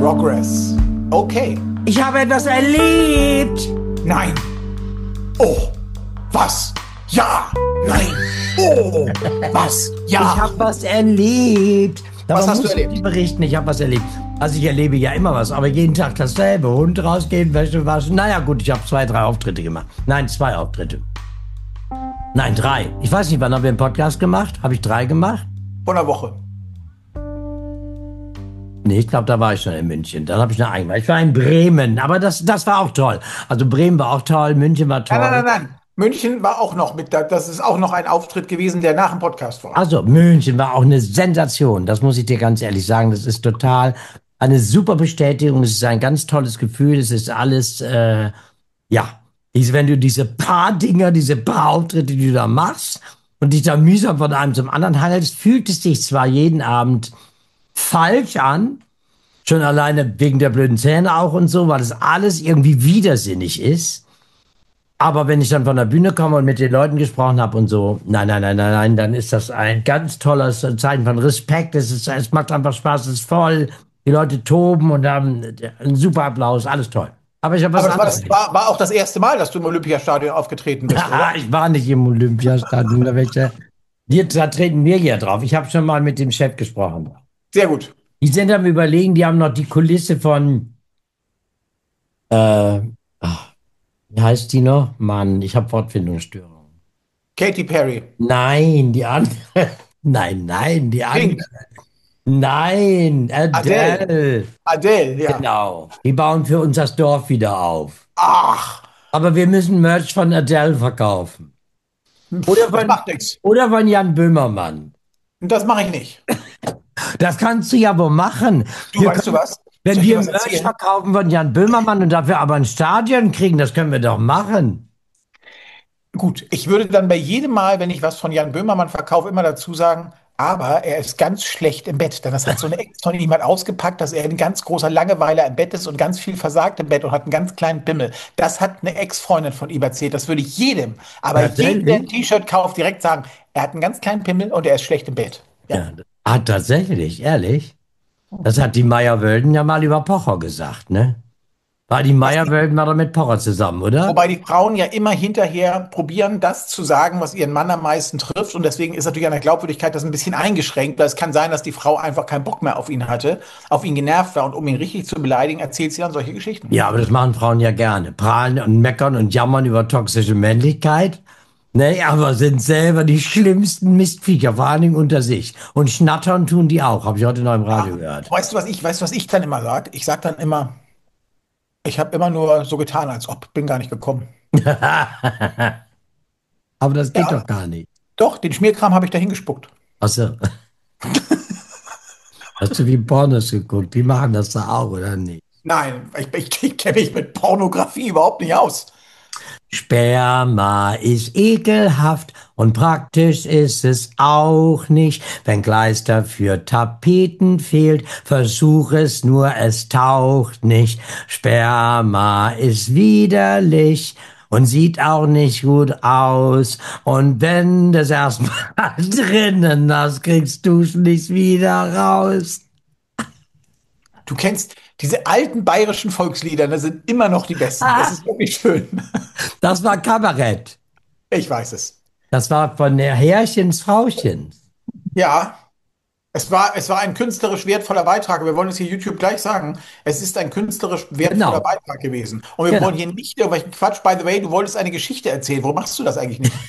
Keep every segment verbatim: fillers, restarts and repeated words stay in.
Progress. Okay. Ich habe etwas erlebt. Nein. Oh. Was? Ja. Nein. Oh. Was? Ja. Ich habe was erlebt. Was hast du erlebt? Ich berichten, ich habe was erlebt. Also ich erlebe ja immer was, aber jeden Tag dasselbe. Hund rausgehen, Wäsche waschen. Naja gut, ich habe zwei, drei Auftritte gemacht. Nein, zwei Auftritte. Nein, drei. Ich weiß nicht, wann haben wir einen Podcast gemacht? Habe ich drei gemacht? Vor einer Woche. Nee, ich glaube, da war ich schon in München. Dann habe ich eine eigene. Ich war in Bremen, aber das, das war auch toll. Also Bremen war auch toll, München war toll. Nein, nein, nein, nein. München war auch noch mit, da- das ist auch noch ein Auftritt gewesen, der nach dem Podcast war. Also München war auch eine Sensation. Das muss ich dir ganz ehrlich sagen. Das ist total eine super Bestätigung. Es ist ein ganz tolles Gefühl. Es ist alles, äh, ja, diese, wenn du diese paar Dinger, diese paar Auftritte, die du da machst und dich da mühsam von einem zum anderen hangelst, fühlt es sich zwar jeden Abend falsch an, schon alleine wegen der blöden Zähne auch und so, weil es alles irgendwie widersinnig ist. Aber wenn ich dann von der Bühne komme und mit den Leuten gesprochen habe und so, nein, nein, nein, nein, nein, dann ist das ein ganz tolles Zeichen von Respekt. Es, ist, es macht einfach Spaß, es ist voll. Die Leute toben und haben einen super Applaus, alles toll. Aber ich habe was Aber das war, anderes. das war, war auch das erste Mal, dass du im Olympiastadion aufgetreten bist, oder? Ah, ich war nicht im Olympiastadion. Da welche. Hier, da treten wir ja drauf. Ich habe schon mal mit dem Chef gesprochen. Sehr gut. Die sind am Überlegen, die haben noch die Kulisse von, äh, ach, wie heißt die noch? Mann, ich habe Wortfindungsstörung. Katy Perry. Nein, die andere. Nein, nein, die andere. Pink. Nein, Adele. Adele. Adele, ja. Genau. Die bauen für uns das Dorf wieder auf. Ach, Aber wir müssen Merch von Adele verkaufen. Oder das von, macht nichts. oder von Jan Böhmermann. Das mache ich nicht. Das kannst du ja wohl machen. Du, Wir weißt du können- was? Wenn Soll ich dir wir was Merch erzählen? verkaufen von Jan Böhmermann und dafür aber ein Stadion kriegen, das können wir doch machen. Gut, ich würde dann bei jedem Mal, wenn ich was von Jan Böhmermann verkaufe, immer dazu sagen, aber er ist ganz schlecht im Bett. Denn das hat so eine Ex von ihm halt ausgepackt, dass er in ganz großer Langeweile im Bett ist und ganz viel versagt im Bett und hat einen ganz kleinen Pimmel. Das hat eine Ex-Freundin von ihm erzählt. Das würde ich jedem, aber Tatsächlich? jedem, der ein T-Shirt kauft, direkt sagen, er hat einen ganz kleinen Pimmel und er ist schlecht im Bett. Ja. Ja. Ah, tatsächlich, ehrlich. Das hat die Meyer-Wölden ja mal über Pocher gesagt, ne? War die Meyer-Wölden mal mit Pocher zusammen, oder? Wobei die Frauen ja immer hinterher probieren, das zu sagen, was ihren Mann am meisten trifft. Und deswegen ist natürlich an der Glaubwürdigkeit das ein bisschen eingeschränkt, weil es kann sein, dass die Frau einfach keinen Bock mehr auf ihn hatte, auf ihn genervt war. Und um ihn richtig zu beleidigen, erzählt sie dann solche Geschichten. Ja, aber das machen Frauen ja gerne. Prahlen und meckern und jammern über toxische Männlichkeit. Ne, aber sind selber die schlimmsten Mistviecher, vor allen Dingen unter sich. Und schnattern tun die auch, habe ich heute noch im Radio gehört. Weißt du, was ich, weißt du, was ich dann immer sage? Ich sage dann immer, ich habe immer nur so getan, als ob, bin gar nicht gekommen. Aber das geht Ja. doch gar nicht. Doch, den Schmierkram habe ich dahin gespuckt. Achso. Hast du wie Pornos geguckt? Die machen das da auch, oder nicht? Nein, ich, ich, ich kenne mich mit Pornografie überhaupt nicht aus. Sperma ist ekelhaft und praktisch ist es auch nicht. Wenn Kleister für Tapeten fehlt, versuch es nur, es taucht nicht. Sperma ist widerlich und sieht auch nicht gut aus. Und wenn du es erstmal drinnen hast, kriegst du es nicht wieder raus. Du kennst diese alten bayerischen Volkslieder, das sind immer noch die besten. Das ist wirklich schön. Das war Kabarett. Ich weiß es. Das war von der Herrchens Frauchens. Ja, es war, es war ein künstlerisch wertvoller Beitrag. Wir wollen es hier YouTube gleich sagen. Es ist ein künstlerisch wertvoller Genau. Beitrag gewesen. Und wir Genau. wollen hier nicht irgendwelchen Quatsch. By the way, du wolltest eine Geschichte erzählen. Warum machst du das eigentlich nicht?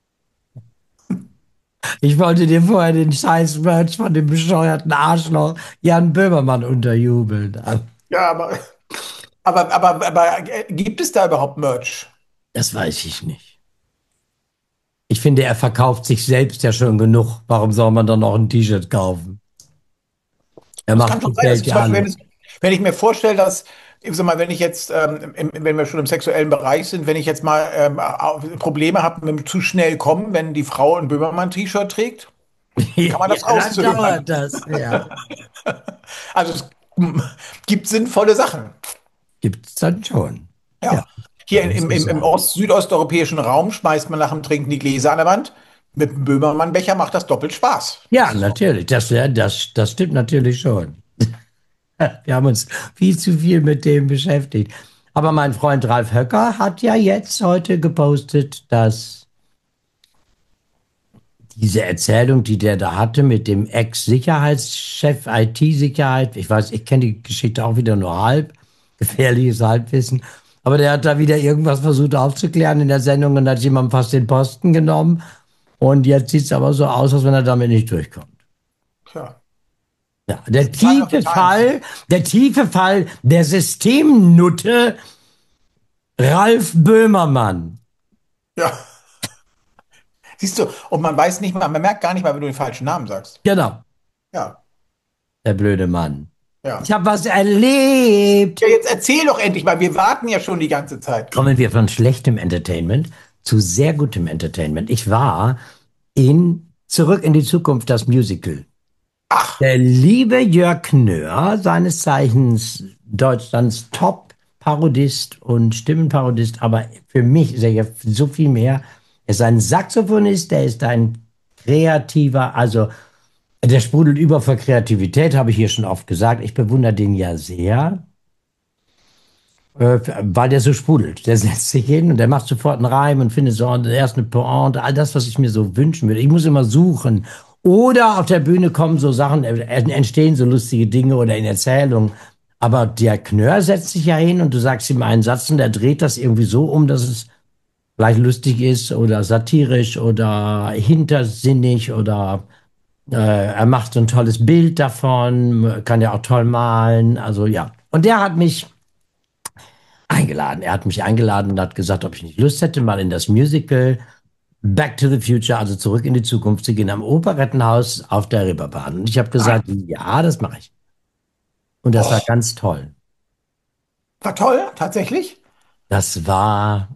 Ich wollte dir vorher den scheiß Merch von dem bescheuerten Arschloch Jan Böhmermann unterjubeln. Ja, aber, aber, aber, aber äh, gibt es da überhaupt Merch? Das weiß ich nicht. Ich finde, er verkauft sich selbst ja schon genug. Warum soll man dann noch ein T-Shirt kaufen? Er Es macht kann schon das sein, dass Geld zum ja Beispiel, wenn, an. es, wenn ich mir vorstelle, dass, ich sag mal, wenn ich jetzt, ähm, im, wenn wir schon im sexuellen Bereich sind, wenn ich jetzt mal ähm, au- Probleme habe mit dem zu schnell kommen, wenn die Frau ein Böhmermann-T-Shirt trägt, kann man das Ja, dann rauszögern. dauert das. Ja. Also es mm, gibt sinnvolle Sachen. Gibt's dann schon. Ja. Ja. Hier in, muss im, ich im, im sagen. ost-südosteuropäischen Raum schmeißt man nach dem Trinken die Gläser an der Wand. Mit dem Böhmermann-Becher macht das doppelt Spaß. Ja, natürlich. Das, ja, das, das stimmt natürlich schon. Wir haben uns viel zu viel mit dem beschäftigt. Aber mein Freund Ralf Höcker hat ja jetzt heute gepostet, dass diese Erzählung, die der da hatte mit dem Ex-Sicherheitschef I T-Sicherheit, ich weiß, ich kenne die Geschichte auch wieder nur halb, gefährliches Halbwissen, aber der hat da wieder irgendwas versucht aufzuklären in der Sendung und hat jemand fast den Posten genommen und jetzt sieht es aber so aus, als wenn er damit nicht durchkommt. Tja. Ja, der tiefe Fall, der tiefe Fall der Systemnutte Ralf Böhmermann. Ja. Siehst du, und man weiß nicht mal, man merkt gar nicht mal, wenn du den falschen Namen sagst. Genau, Ja, der blöde Mann. Ich ja. habe was erlebt. Ja, jetzt erzähl doch endlich mal, wir warten ja schon die ganze Zeit. Kommen wir von schlechtem Entertainment zu sehr gutem Entertainment. Ich war in Zurück in die Zukunft, das Musical. Ach, Der liebe Jörg Knör, seines Zeichens Deutschlands Top-Parodist und Stimmenparodist, aber für mich ist er ja so viel mehr. Er ist ein Saxophonist, der ist ein kreativer, also der sprudelt über vor Kreativität, habe ich hier schon oft gesagt. Ich bewundere den ja sehr, äh, weil der so sprudelt. Der setzt sich hin und der macht sofort einen Reim und findet so erst eine Pointe, all das, was ich mir so wünschen würde. Ich muss immer suchen. Oder auf der Bühne kommen so Sachen, äh, entstehen so lustige Dinge oder in Erzählungen. Aber der Knör setzt sich ja hin und du sagst ihm einen Satz und der dreht das irgendwie so um, dass es gleich lustig ist oder satirisch oder hintersinnig oder äh, er macht so ein tolles Bild davon, kann ja auch toll malen. Also ja. Und der hat mich eingeladen. Er hat mich eingeladen und hat gesagt, ob ich nicht Lust hätte, mal in das Musical Back to the Future, also zurück in die Zukunft zu gehen, am Operettenhaus auf der Reeperbahn. Und ich habe gesagt, ja, das mache ich. Und das war oh, ganz toll. war toll, tatsächlich. Das war,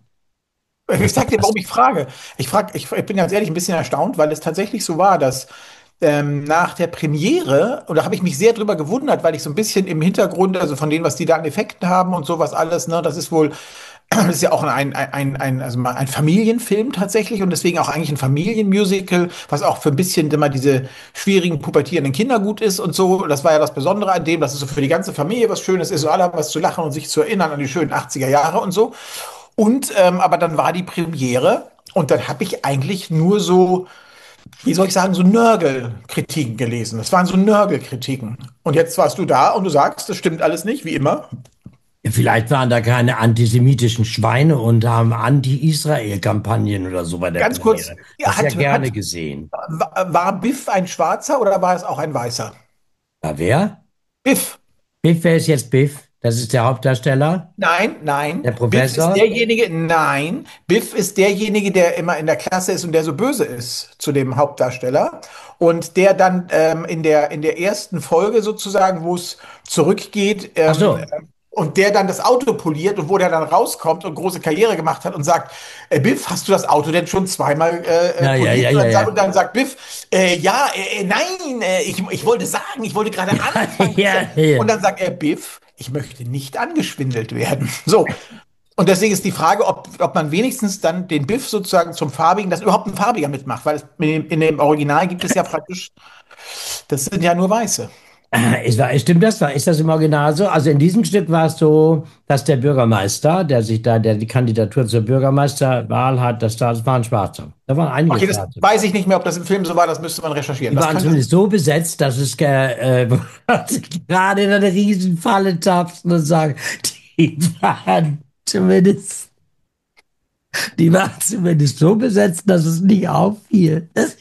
Ich das war sag dir, das. warum ich frage. Ich frag, ich, ich bin ganz ehrlich ein bisschen erstaunt, weil es tatsächlich so war, dass ähm, nach der Premiere, und da habe ich mich sehr drüber gewundert, weil ich so ein bisschen im Hintergrund, also von dem, was die da an Effekten haben und sowas alles, ne, das ist wohl, das ist ja auch ein, ein, ein, ein, also mal ein Familienfilm tatsächlich und deswegen auch eigentlich ein Familienmusical, was auch für ein bisschen immer diese schwierigen pubertierenden Kinder gut ist und so. Das war ja das Besondere an dem, dass es so für die ganze Familie was Schönes ist, so alle haben was zu lachen und sich zu erinnern an die schönen achtziger Jahre und so. Und ähm, aber dann war die Premiere und dann habe ich eigentlich nur so, wie soll ich sagen, so Nörgelkritiken gelesen. Das waren so Nörgelkritiken. Und jetzt warst du da und du sagst, das stimmt alles nicht, wie immer. Vielleicht waren da keine antisemitischen Schweine und haben Anti-Israel-Kampagnen oder so bei der Ganz kurz, Premiere. Das ja, ist ja hat, gerne hat, gesehen. war war Biff ein Schwarzer oder war es auch ein Weißer? Na, wer? Biff. Biff, wer ist jetzt Biff? Das ist der Hauptdarsteller, Nein, nein. der Biff ist Professor. derjenige, nein. Biff ist derjenige, der immer in der Klasse ist und der so böse ist zu dem Hauptdarsteller. Und der dann ähm, in der, in der ersten Folge sozusagen, wo es zurückgeht, Ach ähm, so. und der dann das Auto poliert und wo der dann rauskommt und große Karriere gemacht hat und sagt, äh, Biff, hast du das Auto denn schon zweimal äh, äh, Ja, ja, ja, poliert? Und ja, dann, sagt- und ja. dann sagt Biff, äh, ja, äh, äh, nein, äh, ich, ich wollte sagen, ich wollte gerade anfangen. Ja, ja. Und dann sagt er, Biff, ich möchte nicht angeschwindelt werden. So. Und deswegen ist die Frage, ob, ob man wenigstens dann den Biff sozusagen zum Farbigen, dass überhaupt ein Farbiger mitmacht, weil es, in, dem, in dem Original gibt es ja praktisch, das sind ja nur Weiße. Ist, war, stimmt das? War, ist das im Original so? Also in diesem Stück war es so, dass der Bürgermeister, der sich da, der die Kandidatur zur Bürgermeisterwahl hat, das, das war ein Schwarzer. Da waren einige Okay, das Schwarze. weiß ich nicht mehr, ob das im Film so war, das müsste man recherchieren. Die Das waren kann zumindest so besetzt, dass es äh, äh, gerade in eine Riesenfalle tapsten und sagen, die waren zumindest, die waren zumindest so besetzt, dass es nicht auffiel. Das,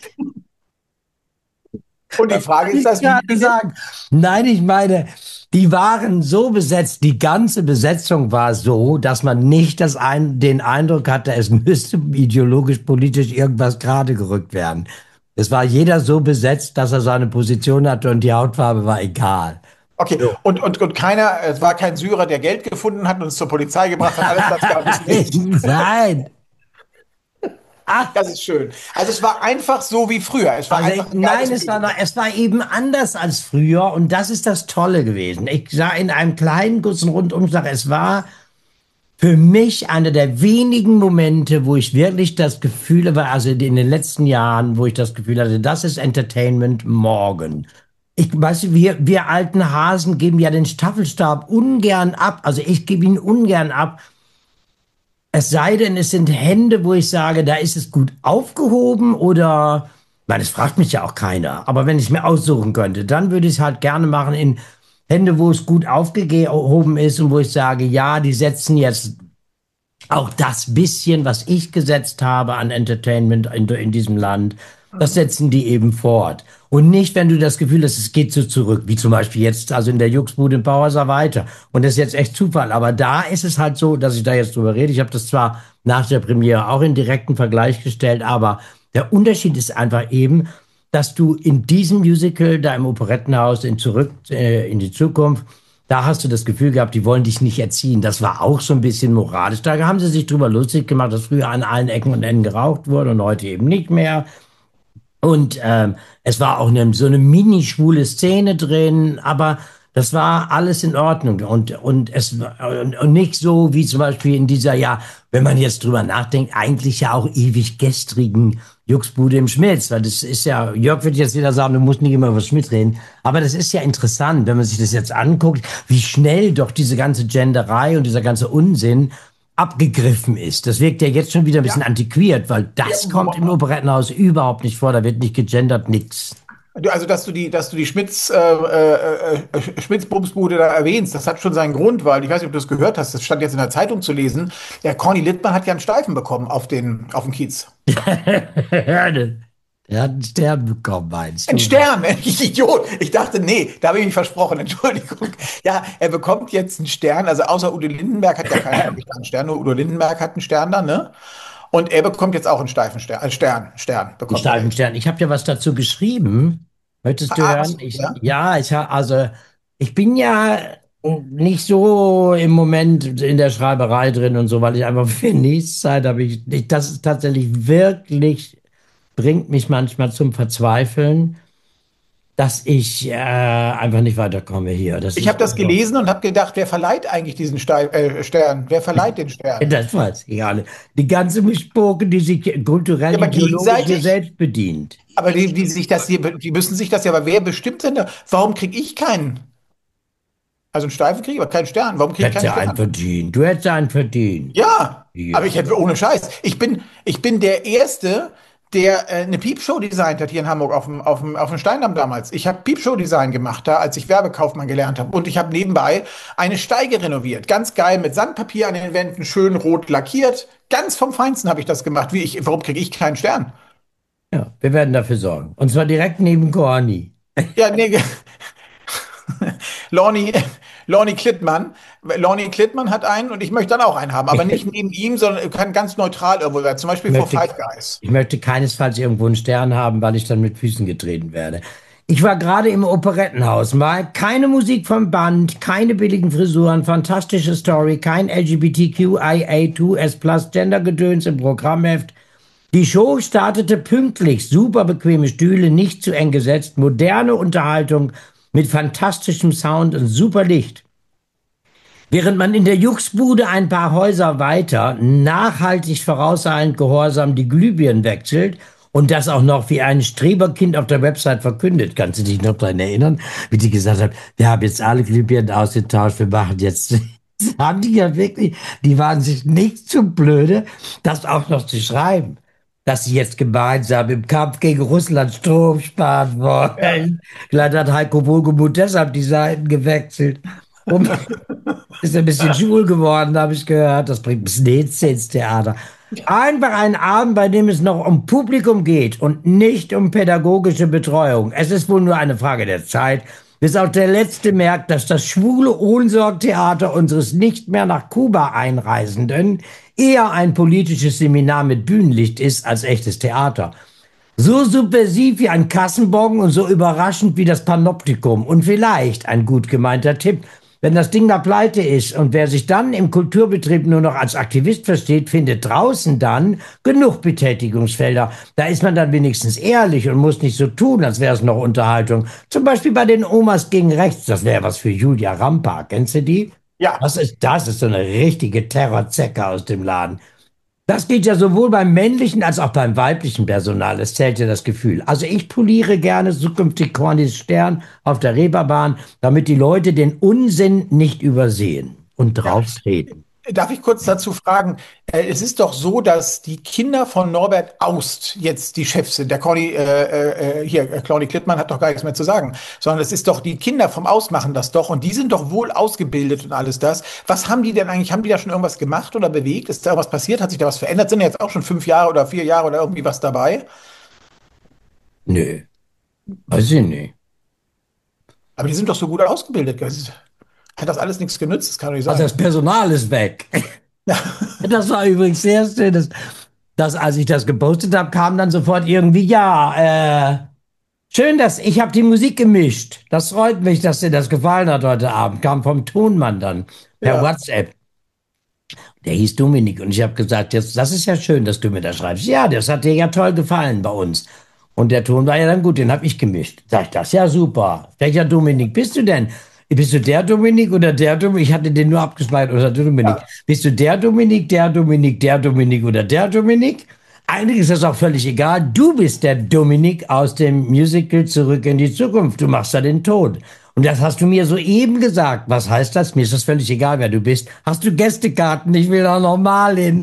und die das Frage kann ist, ich das, wie gerade viele? sagen. Nein, ich meine, die waren so besetzt, die ganze Besetzung war so, dass man nicht das ein, den Eindruck hatte, es müsste ideologisch, politisch irgendwas gerade gerückt werden. Es war jeder so besetzt, dass er seine Position hatte und die Hautfarbe war egal. Okay, So. und, und, und keiner, es war kein Syrer, der Geld gefunden hat und es zur Polizei gebracht hat, alles das gab es nicht. Nein. Ach, Das ist schön. Also es war einfach so wie früher. Es war also einfach ein nein, geiles es war, noch, Musical. es war eben anders als früher und das ist das Tolle gewesen. Ich sah in einem kleinen, kurzen Rundumschlag, es war für mich einer der wenigen Momente, wo ich wirklich das Gefühl war, also in den letzten Jahren, wo ich das Gefühl hatte, das ist Entertainment morgen. Ich weiß, wir, wir alten Hasen geben ja den Staffelstab ungern ab. Also ich gebe ihn ungern ab. Es sei denn, es sind Hände, wo ich sage, da ist es gut aufgehoben oder, ich meine, es fragt mich ja auch keiner. Aber wenn ich es mir aussuchen könnte, dann würde ich es halt gerne machen in Hände, wo es gut aufgehoben ist und wo ich sage, ja, die setzen jetzt auch das bisschen, was ich gesetzt habe an Entertainment in, in diesem Land, das setzen die eben fort. Und nicht, wenn du das Gefühl hast, es geht so zurück, wie zum Beispiel jetzt, also in der Juxbude in Bauhauser weiter. Und das ist jetzt echt Zufall. Aber da ist es halt so, dass ich da jetzt drüber rede. Ich habe das zwar nach der Premiere auch in direkten Vergleich gestellt, aber der Unterschied ist einfach eben, dass du in diesem Musical, da im Operettenhaus, in Zurück äh, in die Zukunft, da hast du das Gefühl gehabt, die wollen dich nicht erziehen. Das war auch so ein bisschen moralisch. Da haben sie sich drüber lustig gemacht, dass früher an allen Ecken und Enden geraucht wurde und heute eben nicht mehr. Und ähm, es war auch eine, so eine mini-schwule Szene drin, aber das war alles in Ordnung. Und, und es und, und nicht so wie zum Beispiel in dieser, ja, wenn man jetzt drüber nachdenkt, eigentlich ja auch ewig gestrigen Juxbude im Schmitz. Weil das ist ja, Jörg wird jetzt wieder sagen, du musst nicht immer über Schmidt reden. Aber das ist ja interessant, wenn man sich das jetzt anguckt, wie schnell doch diese ganze Genderei und dieser ganze Unsinn abgegriffen ist. Das wirkt ja jetzt schon wieder ein bisschen Ja. antiquiert, weil Ja, das kommt im Operettenhaus überhaupt nicht vor. Da wird nicht gegendert, nix. du- also, dass du die, dass du die Schmitz, äh, äh, äh, Schmitz-Bumsbude da erwähnst, das hat schon seinen Grund, weil ich weiß nicht, ob du das gehört hast, das stand jetzt in der Zeitung zu lesen. Der Corny Littmann hat ja einen Steifen bekommen auf den, auf den Kiez. Er hat einen Stern bekommen, meinst Ein du? Stern, ich Idiot. Ich dachte, nee, da habe ich mich versprochen, Entschuldigung. Ja, er bekommt jetzt einen Stern, also außer Udo Lindenberg hat ja keiner einen Stern, nur Udo Lindenberg hat einen Stern dann, ne? Und er bekommt jetzt auch einen steifen Stern, äh, Stern, Stern Ein bekommt er steifen jetzt. Stern. Ich habe ja was dazu geschrieben. Möchtest du Ah, hören? hast du, Ich, ja? ja, ich habe, also, ich bin ja nicht so im Moment in der Schreiberei drin und so, weil ich einfach wenig Zeit habe. Ich, ich, das ist tatsächlich wirklich, bringt mich manchmal zum Verzweifeln, dass ich äh, einfach nicht weiterkomme hier. Das Ich ist habe das unglaublich. gelesen und habe gedacht, wer verleiht eigentlich diesen Stein, äh, Stern? Wer verleiht den Stern? Das weiß ich alle. Die ganze Mischpoke, die sich Ja, kulturell, aber ideologisch hier gegenseitig? selbst bedient. Aber die, die sich das hier, die müssen sich das ja, aber wer bestimmt denn da? Warum kriege ich keinen? Also einen Steifen kriege ich, aber keinen Stern. Warum kriege ich Hätte keinen ja einen Stern? verdient. Du hättest einen verdient. Ja, aber ich Ja. hätte ohne Scheiß. Ich bin, ich bin der Erste, der äh, eine Piepshow designt hat hier in Hamburg auf dem, auf dem, auf dem Steindamm damals. Ich habe Piepshow-Design gemacht da, als ich Werbekaufmann gelernt habe. Und ich habe nebenbei eine Steige renoviert. Ganz geil mit Sandpapier an den Wänden, schön rot lackiert. Ganz vom Feinsten habe ich das gemacht. Wie ich, warum kriege ich keinen Stern? Ja, wir werden dafür sorgen. Und zwar direkt neben Korni. Ja, nee, Lorny, Lorny Klittmann. Lorny Klittmann hat einen und ich möchte dann auch einen haben, aber nicht neben ihm, sondern kann ganz neutral irgendwo sein. Zum Ich Beispiel vor möchte, Five Guys. ich möchte keinesfalls irgendwo einen Stern haben, weil ich dann mit Füßen getreten werde. Ich war gerade im Operettenhaus. Mal keine Musik vom Band, keine billigen Frisuren, fantastische Story, kein L G B T Q I A zwei S Plus Gendergedöns im Programmheft. Die Show startete pünktlich, super bequeme Stühle, nicht zu eng gesetzt, moderne Unterhaltung mit fantastischem Sound und super Licht. Während man in der Juxbude ein paar Häuser weiter nachhaltig vorauseilend gehorsam die Glühbirnen wechselt und das auch noch wie ein Streberkind auf der Website verkündet. Kannst du dich noch daran erinnern, wie die gesagt haben, wir haben jetzt alle Glühbirnen ausgetauscht, wir machen jetzt... Das haben die ja wirklich, die waren sich nicht zu blöde, das auch noch zu schreiben, dass sie jetzt gemeinsam im Kampf gegen Russland Strom sparen Ja. wollen. Vielleicht hat Heiko Wohlgemuth deshalb die Seiten gewechselt. Um, ist ein bisschen schwul geworden, habe ich gehört. Das bringt ein bisschen Hitze ins Theater. Einfach ein Abend, bei dem es noch um Publikum geht und nicht um pädagogische Betreuung. Es ist wohl nur eine Frage der Zeit, bis auch der Letzte merkt, dass das schwule Ohnsorg-Theater unseres nicht mehr nach Kuba einreisenden eher ein politisches Seminar mit Bühnenlicht ist als echtes Theater. So subversiv wie ein Kassenbon und so überraschend wie das Panoptikum. Und vielleicht ein gut gemeinter Tipp. Wenn das Ding da pleite ist und wer sich dann im Kulturbetrieb nur noch als Aktivist versteht, findet draußen dann genug Betätigungsfelder. Da ist man dann wenigstens ehrlich und muss nicht so tun, als wäre es noch Unterhaltung. Zum Beispiel bei den Omas gegen rechts. Das wäre was für Julia Rampa. Kennst du die? Ja. Das ist, das ist so eine richtige Terrorzecke aus dem Laden. Das geht ja sowohl beim männlichen als auch beim weiblichen Personal. Es zählt ja das Gefühl. Also ich poliere gerne zukünftig Cornys Stern auf der Reeperbahn, damit die Leute den Unsinn nicht übersehen und Ja. drauf treten. Darf ich kurz dazu fragen? Äh, es ist doch so, dass die Kinder von Norbert Aust jetzt die Chefs sind. Der Conny, äh, äh, hier, äh, Claudi Klittmann hat doch gar nichts mehr zu sagen, sondern es ist doch, die Kinder vom Aust machen das doch und die sind doch wohl ausgebildet und alles das. Was haben die denn eigentlich? Haben die da schon irgendwas gemacht oder bewegt? Ist da was passiert? Hat sich da was verändert? Sind ja jetzt auch schon fünf Jahre oder vier Jahre oder irgendwie was dabei? Nö, weiß ich nicht. Aber die sind doch so gut ausgebildet. Das ist- Hat das alles nichts genützt? Das kann doch nicht Also das sein. Personal ist weg. Das war übrigens sehr schön, dass, dass als ich das gepostet habe, kam dann sofort irgendwie, ja, äh, schön, dass ich habe die Musik gemischt. Das freut mich, dass dir das gefallen hat heute Abend. Kam vom Tonmann dann per Ja. WhatsApp. Der hieß Dominik und ich habe gesagt, jetzt, das ist ja schön, dass du mir das schreibst. Ja, das hat dir ja toll gefallen bei uns. Und der Ton war ja dann gut, den habe ich gemischt. Sag ich das, ja super. Welcher Dominik bist du denn? Bist du der Dominik oder der Dominik? Ich hatte den nur abgespeichert oder der Dominik. Ja. Bist du der Dominik, der Dominik, der Dominik oder der Dominik? Eigentlich ist das auch völlig egal. Du bist der Dominik aus dem Musical Zurück in die Zukunft. Du machst da den Tod. Und das hast du mir soeben gesagt. Was heißt das? Mir ist das völlig egal, wer du bist. Hast du Gästekarten? Ich will da nochmal hin.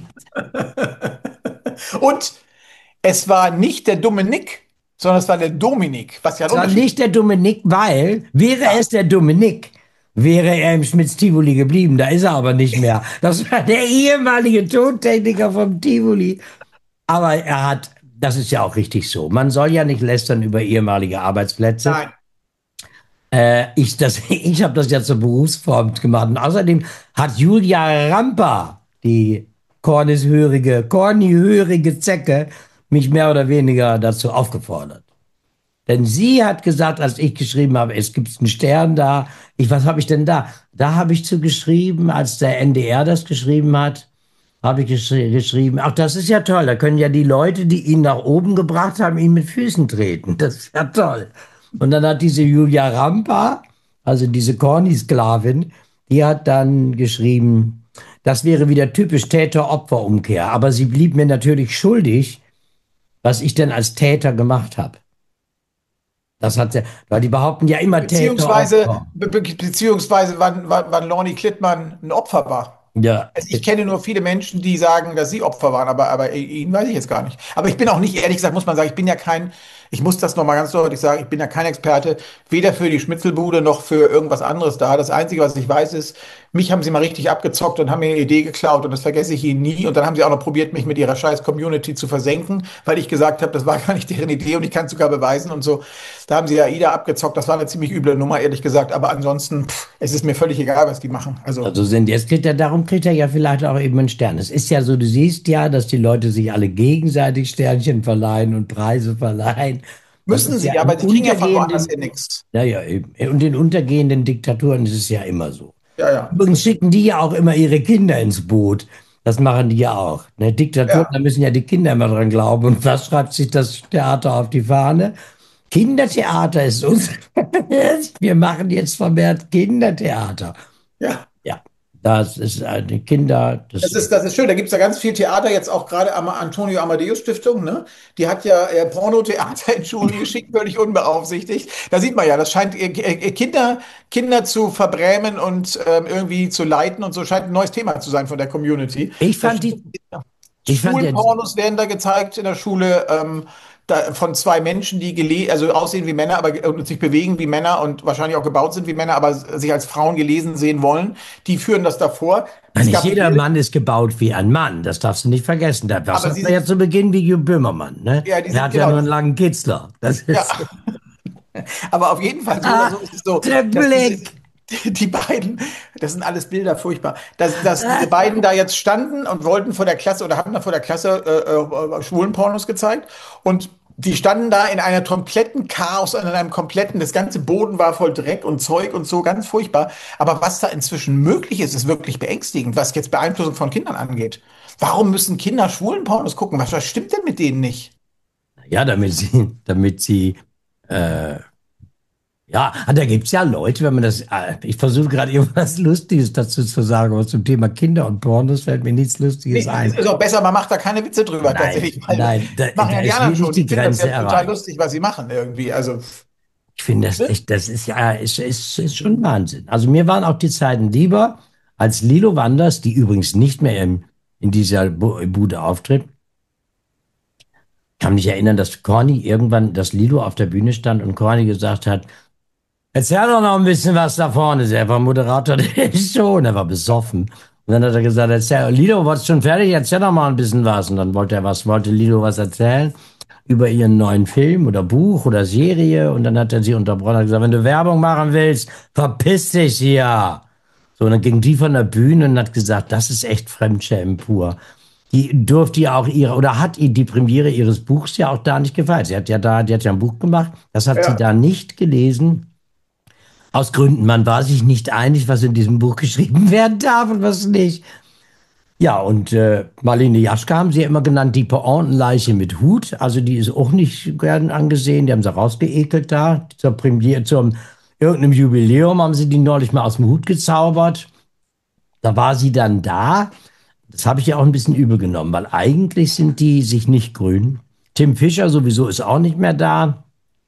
Und es war nicht der Dominik, sondern es war der Dominik, was ja ein Es war Unterschied ist. nicht der Dominik, weil wäre Ja. es der Dominik, wäre er im Schmitz-Tivoli geblieben. Da ist er aber nicht mehr. Das war der ehemalige Tontechniker vom Tivoli. Aber er hat, das ist ja auch richtig so. Man soll ja nicht lästern über ehemalige Arbeitsplätze. Nein. Äh, ich das, ich habe das ja zur Berufsform gemacht. Und außerdem hat Julia Rampa, die kornishörige, kornihörige Zecke, mich mehr oder weniger dazu aufgefordert. Denn sie hat gesagt, als ich geschrieben habe, es gibt einen Stern da. Ich, was habe ich denn da? Da habe ich zu geschrieben, als der N D R das geschrieben hat, habe ich geschri geschrieben, ach, das ist ja toll. Da können ja die Leute, die ihn nach oben gebracht haben, ihn mit Füßen treten. Das ist ja toll. Und dann hat diese Julia Rampa, also diese Corny-Sklavin, die hat dann geschrieben, das wäre wieder typisch Täter-Opfer-Umkehr. Aber sie blieb mir natürlich schuldig, was ich denn als Täter gemacht habe. Das hat sie, weil die behaupten ja immer Beziehungsweise, Täter-Opfer. be be beziehungsweise wann, wann, wann Lonnie Klittmann ein Opfer war. Ja, Also ich kenne nur viele Menschen, die sagen, dass sie Opfer waren, aber, aber ihn weiß ich jetzt gar nicht. Aber ich bin auch nicht, ehrlich gesagt, muss man sagen, ich bin ja kein, ich muss das nochmal ganz deutlich sagen, ich bin ja kein Experte, weder für die Schmitzelbude noch für irgendwas anderes da. Das Einzige, was ich weiß, ist, mich haben sie mal richtig abgezockt und haben mir eine Idee geklaut und das vergesse ich ihnen nie. Und dann haben sie auch noch probiert, mich mit ihrer scheiß Community zu versenken, weil ich gesagt habe, das war gar nicht deren Idee und ich kann es sogar beweisen und so. Da haben sie ja Ida abgezockt. Das war eine ziemlich üble Nummer, ehrlich gesagt. Aber ansonsten, pff, es ist mir völlig egal, was die machen. Also. also sind jetzt kriegt er, darum kriegt er ja vielleicht auch eben einen Stern. Es ist ja so, du siehst ja, dass die Leute sich alle gegenseitig Sternchen verleihen und Preise verleihen. Das Müssen ist ja sie, in aber sie kriegen ja von woanders untergehenden, her nichts. ja, ja, eben. Und in untergehenden Diktaturen ist es ja immer so. Ja, ja. Übrigens schicken die ja auch immer ihre Kinder ins Boot. Das machen die ja auch. Ne, Diktaturen, da Ja, müssen ja die Kinder immer dran glauben. Und was schreibt sich das Theater auf die Fahne? Kindertheater ist uns. Wir machen jetzt vermehrt Kindertheater. ja. Ja, das ist eine Kinder. Das Das, ist, das ist schön. Da gibt es ja ganz viel Theater, jetzt auch gerade am Antonio Amadeus Stiftung, ne? Die hat ja äh, Pornotheater in Schulen geschickt, völlig unbeaufsichtigt. Da sieht man ja, das scheint äh, äh, Kinder, Kinder zu verbrämen und ähm, irgendwie zu leiten und so scheint ein neues Thema zu sein von der Community. ich Das fand die, ich fand Schwulen jetzt, Pornos werden da gezeigt in der Schule ähm, da, von zwei Menschen, die gele also aussehen wie Männer, aber und sich bewegen wie Männer und wahrscheinlich auch gebaut sind wie Männer, aber sich als Frauen gelesen sehen wollen. Die führen das davor. Es nicht gab jeder Bilder, Mann ist gebaut wie ein Mann. Das darfst du nicht vergessen. Das aber hat sie man ja sind, zu Beginn wie Jürgen Böhmermann. Ne? ja, die Er sind hat ja genau, nur die einen sind, langen Kitzler. Das ja, ist aber auf jeden Fall so oder ah, so ist es so, der dass diese Blick. die beiden, das sind alles Bilder, furchtbar, dass, dass diese beiden da jetzt standen und wollten vor der Klasse oder haben da vor der Klasse äh, äh, schwulen Pornos gezeigt und die standen da in einer kompletten Chaos, in einem kompletten, das ganze Boden war voll Dreck und Zeug und so, ganz furchtbar. Aber was da inzwischen möglich ist, ist wirklich beängstigend, was jetzt Beeinflussung von Kindern angeht. Warum müssen Kinder schwulen Pornos gucken? Was, was stimmt denn mit denen nicht? Ja, damit sie, damit sie äh, Ja, da gibt es ja Leute, wenn man das, äh, ich versuche gerade irgendwas Lustiges dazu zu sagen, aber zum Thema Kinder und Pornos fällt mir nichts Lustiges Nee, es ein. ist auch besser, man macht da keine Witze drüber, Nein, tatsächlich, weil nein, da, das machen da ja die ist anderen wirklich schon. Die die finden das Grenze ja total erreicht. lustig, was sie machen irgendwie. Also, Ich finde das ne? echt, das ist ja, ist, ist, ist schon Wahnsinn. Also mir waren auch die Zeiten lieber, als Lilo Wanders, die übrigens nicht mehr im, in dieser Bu- Bude auftritt. Ich kann mich erinnern, dass Corny irgendwann, dass Lilo auf der Bühne stand und Corny gesagt hat, erzähl doch noch ein bisschen was da vorne. Er war Moderator der Show und er war besoffen. Und dann hat er gesagt, erzähl, Lido, warst schon fertig? Erzähl doch mal ein bisschen was. Und dann wollte er was, wollte Lido was erzählen über ihren neuen Film oder Buch oder Serie. Und dann hat er sie unterbrochen und gesagt, wenn du Werbung machen willst, verpiss dich hier. So, und dann ging die von der Bühne und hat gesagt, das ist echt Fremdschämen pur. Die durfte ja auch ihre, oder hat ihr die Premiere ihres Buchs ja auch da nicht gefeiert. Sie hat ja da, die hat ja ein Buch gemacht, das hat sie Ja. da nicht gelesen. Aus Gründen, man war sich nicht einig, was in diesem Buch geschrieben werden darf und was nicht. Ja, und äh, Marlene Jaschke haben sie ja immer genannt, die Pointenleiche mit Hut. Also die ist auch nicht gern angesehen. Die haben sie rausgeekelt da. Zur Premiere, zum irgendeinem Jubiläum haben sie die neulich mal aus dem Hut gezaubert. Da war sie dann da. Das habe ich ja auch ein bisschen übel genommen, weil eigentlich sind die sich nicht grün. Tim Fischer sowieso ist auch nicht mehr da.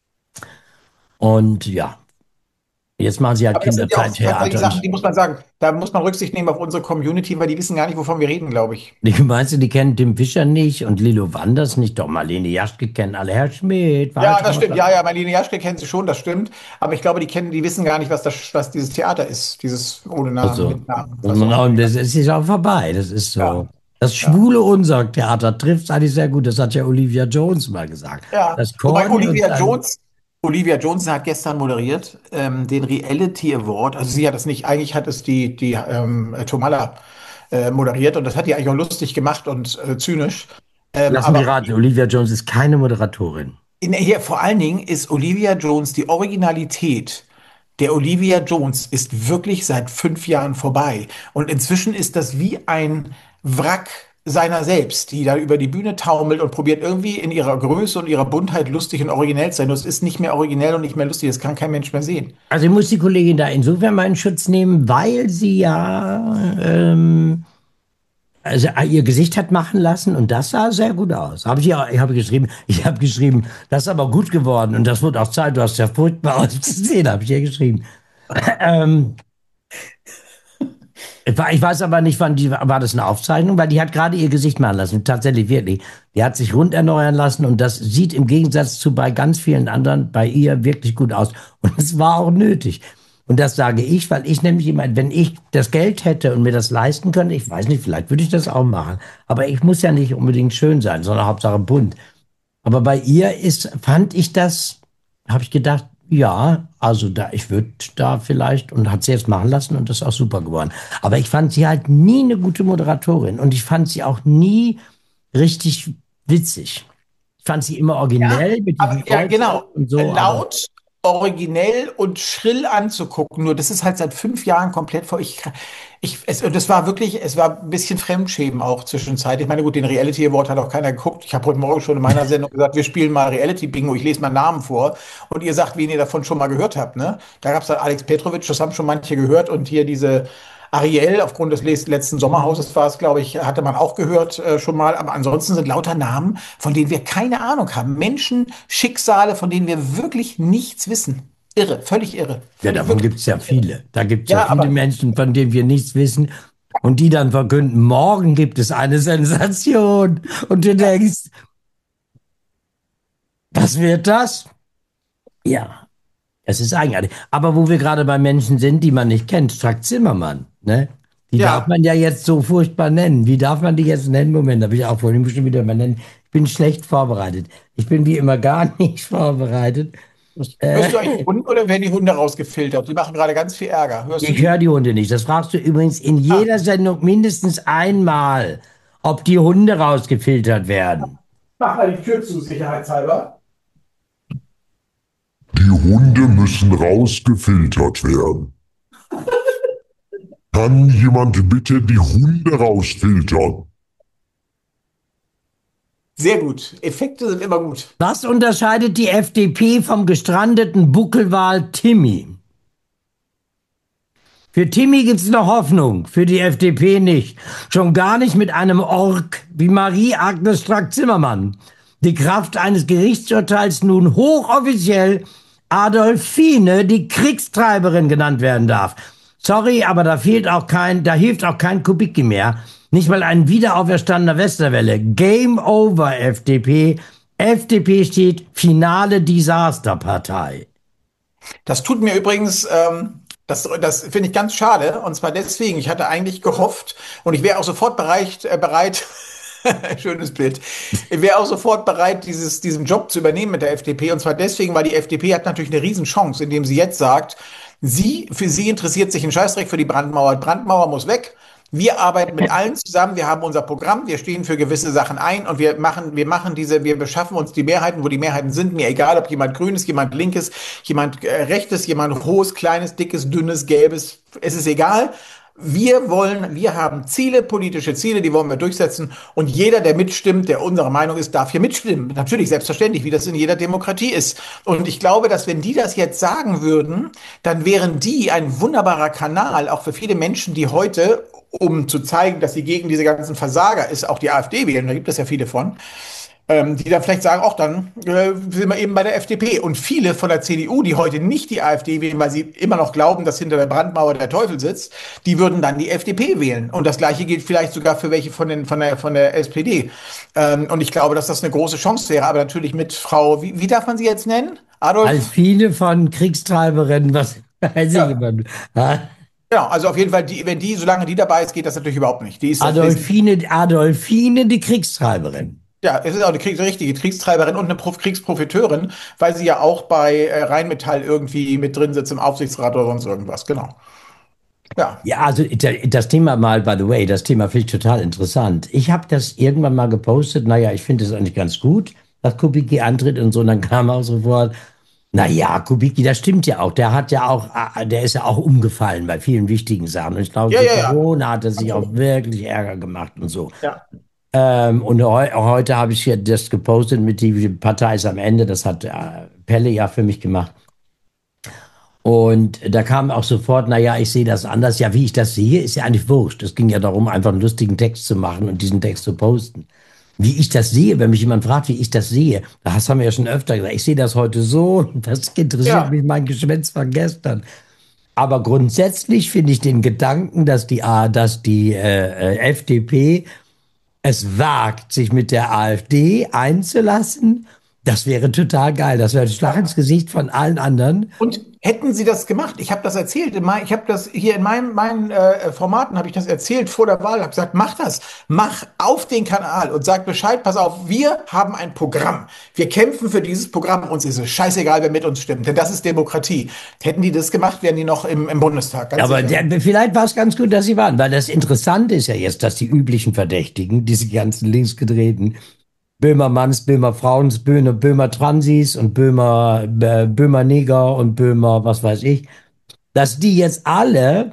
Und ja, jetzt machen sie halt Aber das sind ja auch tatsächlich Kindertheater. Sachen, Und die muss man sagen, da muss man Rücksicht nehmen auf unsere Community, weil die wissen gar nicht, wovon wir reden, glaube ich. die meinst du, die kennen Tim Fischer nicht und Lilo Wanders nicht? Doch, Marlene Jaschke kennen alle. Herr Schmidt, Ja, das Waltraud. stimmt. Ja, ja, Marlene Jaschke kennen sie schon, das stimmt. Aber ich glaube, die kennen, die wissen gar nicht, was das, was dieses Theater ist. Dieses ohne Namen, Also, mit Namen, muss was man auch auch, immer. das ist ja auch vorbei. Das ist so. Ja, Das ja. schwule Unsorg-Theater trifft es eigentlich sehr gut. Das hat ja Olivia Jones mal gesagt. Ja, Das wobei Corny und Olivia dann. Jones, Olivia Jones hat gestern moderiert ähm, den Reality Award. Also sie hat es nicht, eigentlich hat es die, die ähm, Tomalla äh, moderiert und das hat die eigentlich auch lustig gemacht und äh, zynisch. Ähm, Lass mich aber raten, Olivia Jones ist keine Moderatorin. in, hier, vor allen Dingen ist Olivia Jones, die Originalität der Olivia Jones ist wirklich seit fünf Jahren vorbei. Und inzwischen ist das wie ein Wrack seiner selbst, die da über die Bühne taumelt und probiert irgendwie in ihrer Größe und ihrer Buntheit lustig und originell zu sein. Das ist nicht mehr originell und nicht mehr lustig. Das kann kein Mensch mehr sehen. Also ich muss die Kollegin da insofern mal in Schutz nehmen, weil sie ja ähm, also äh, ihr Gesicht hat machen lassen und das sah sehr gut aus. Habe ich ja, ich habe geschrieben, ich habe geschrieben, das ist aber gut geworden und das wird auch Zeit. Du hast ja furchtbar ausgesehen, habe ich ja geschrieben. Ähm, ich wa- ich weiß aber nicht, wann die, war das eine Aufzeichnung, weil die hat gerade ihr Gesicht machen lassen. Tatsächlich, wirklich. Die hat sich rund erneuern lassen und das sieht im Gegensatz zu bei ganz vielen anderen bei ihr wirklich gut aus. Und es war auch nötig. Und das sage ich, weil ich nämlich immer, wenn ich das Geld hätte und mir das leisten könnte, ich weiß nicht, vielleicht würde ich das auch machen. Aber ich muss ja nicht unbedingt schön sein, sondern Hauptsache bunt. Aber bei ihr ist, fand ich das, habe ich gedacht, ja, also da, ich würde da vielleicht und hat sie jetzt machen lassen und das ist auch super geworden. Aber ich fand sie halt nie eine gute Moderatorin und ich fand sie auch nie richtig witzig. Ich fand sie immer Ja, originell mit aber diesem ja, Äußeren genau. und so, aber Laut, originell und schrill anzugucken. Nur das ist halt seit fünf Jahren komplett vor. Ich, ich, es, und das war wirklich, es war ein bisschen Fremdschämen auch zwischenzeitlich. Ich meine, gut, den Reality Award hat auch keiner geguckt. Ich habe heute Morgen schon in meiner Sendung gesagt, wir spielen mal Reality Bingo. Ich lese mal Namen vor und ihr sagt, wen ihr davon schon mal gehört habt. Ne? Da gab es dann Alex Petrovic, das haben schon manche gehört und hier diese Ariel, aufgrund des les- letzten Sommerhauses war es, glaube ich, hatte man auch gehört äh, schon mal. Aber ansonsten sind lauter Namen, von denen wir keine Ahnung haben. Menschen, Schicksale, von denen wir wirklich nichts wissen. Irre, völlig irre. ja, Völlig, davon wirklich. gibt es ja viele. Da gibt es ja Ja, viele aber Menschen, von denen wir nichts wissen und die dann verkünden, morgen gibt es eine Sensation und du denkst, was wird das? Ja. Es ist eigenartig. Aber wo wir gerade bei Menschen sind, die man nicht kennt, Strack Zimmermann, ne? Die darf ja, man ja jetzt so furchtbar nennen. Wie darf man die jetzt nennen? Moment, da bin ich auch vorhin bestimmt wieder mal nennen. Ich bin schlecht vorbereitet. Ich bin wie immer gar nicht vorbereitet. hörst du eigentlich Äh, Hunde oder werden die Hunde rausgefiltert? Die machen gerade ganz viel Ärger. Hörst du ich die? höre die Hunde nicht. Das fragst du übrigens in Ah, jeder Sendung mindestens einmal, ob die Hunde rausgefiltert werden. mach mal die Tür zu, sicherheitshalber. Die Hunde müssen rausgefiltert werden. Kann jemand bitte die Hunde rausfiltern? Sehr gut. Effekte sind immer gut. Was unterscheidet die F D P vom gestrandeten Buckelwal Timmy? Für Timmy gibt's noch Hoffnung, für die F D P nicht. Schon gar nicht mit einem Ork wie Marie-Agnes Strack-Zimmermann. Die Kraft eines Gerichtsurteils nun hochoffiziell Adolfine, die Kriegstreiberin genannt werden darf. Sorry, aber da fehlt auch kein, da hilft auch kein Kubicki mehr. Nicht mal ein wiederauferstandener Westerwelle. Game over, F D P. F D P steht finale Desasterpartei. Das tut mir übrigens, ähm, das, das finde ich ganz schade. Und zwar deswegen, ich hatte eigentlich gehofft und ich wäre auch sofort bereit, äh, bereit, schönes Bild, ich wäre auch sofort bereit, dieses, diesen Job zu übernehmen mit der F D P. Und zwar deswegen, weil die F D P hat natürlich eine Riesenchance, indem sie jetzt sagt, sie, für sie interessiert sich ein Scheißdreck für die Brandmauer. Brandmauer muss weg. Wir arbeiten mit allen zusammen, wir haben unser Programm, wir stehen für gewisse Sachen ein und wir machen, wir machen diese, wir beschaffen uns die Mehrheiten, wo die Mehrheiten sind. Mir egal, ob jemand grün ist, jemand linkes, jemand äh, rechtes, jemand hohes, kleines, dickes, dünnes, gelbes, es ist egal. Wir wollen, wir haben Ziele, politische Ziele, die wollen wir durchsetzen. Und jeder, der mitstimmt, der unserer Meinung ist, darf hier mitstimmen. Natürlich, selbstverständlich, wie das in jeder Demokratie ist. Und ich glaube, dass wenn die das jetzt sagen würden, dann wären die ein wunderbarer Kanal, auch für viele Menschen, die heute, um zu zeigen, dass sie gegen diese ganzen Versager ist, auch die AfD wählen, da gibt es ja viele von, ähm, die dann vielleicht sagen, ach, dann äh, sind wir eben bei der F D P. Und viele von der C D U, die heute nicht die AfD wählen, weil sie immer noch glauben, dass hinter der Brandmauer der Teufel sitzt, die würden dann die F D P wählen. Und das Gleiche gilt vielleicht sogar für welche von, den, von, der, von der S P D. Ähm, und ich glaube, dass das eine große Chance wäre. Aber natürlich mit Frau, wie, wie darf man sie jetzt nennen? Adolf? Alfine von Kriegstreiberinnen, was weiß Ja. ich immer. Ja. Genau, also auf jeden Fall, die, wenn die, solange die dabei ist, geht das natürlich überhaupt nicht. Die ist, Adolfine, Adolfine, die Kriegstreiberin. ja, es ist auch eine Kriegs richtige Kriegstreiberin und eine Prof Kriegsprofiteurin, weil sie ja auch bei äh, Rheinmetall irgendwie mit drin sitzt im Aufsichtsrat oder sonst irgendwas. Genau. Ja. Ja, also das Thema mal, by the way, das Thema finde ich total interessant. Ich habe das irgendwann mal gepostet, naja, ich finde es eigentlich ganz gut, dass Kubicki antritt und so, und dann kam auch sofort, naja, Kubicki, das stimmt ja auch, der hat ja auch, der ist ja auch umgefallen bei vielen wichtigen Sachen. Und ich glaube, Ja, für ja, ja. Corona hat er sich auch Absolut. wirklich Ärger gemacht und so. Ja. Ähm, und heu heute habe ich hier das gepostet mit die Partei ist am Ende, das hat äh, Pelle ja für mich gemacht. Und da kam auch sofort, naja, ich sehe das anders. Ja, wie ich das sehe, ist ja eigentlich wurscht. Es ging ja darum, einfach einen lustigen Text zu machen und diesen Text zu posten. Wie ich das sehe, wenn mich jemand fragt, wie ich das sehe, das haben wir ja schon öfter gesagt, ich sehe das heute so, das interessiert Ja. mich mein Geschwätz von gestern. Aber grundsätzlich finde ich den Gedanken, dass die, A- dass die äh, äh, F D P es wagt, sich mit der AfD einzulassen, das wäre total geil. Das wäre ein Schlag ins Gesicht von allen anderen. Und hätten Sie das gemacht? Ich habe das erzählt. In mein, ich habe das hier in meinem, meinen äh, Formaten habe ich das erzählt vor der Wahl. Habe gesagt, mach das, mach auf den Kanal und sag Bescheid. Pass auf, wir haben ein Programm. Wir kämpfen für dieses Programm. Uns ist es scheißegal, wer mit uns stimmt, denn das ist Demokratie. Hätten die das gemacht, wären die noch im, im Bundestag. Ganz Aber sicher. der, vielleicht war es ganz gut, dass sie waren, weil das Interessante ist ja jetzt, dass die üblichen Verdächtigen, diese ganzen linksgedrehten, Böhmermanns, Böhmer Frauens, Böhmer, Böhmer Transis und Böhmer, äh, Böhmer Neger und Böhmer, was weiß ich, dass die jetzt alle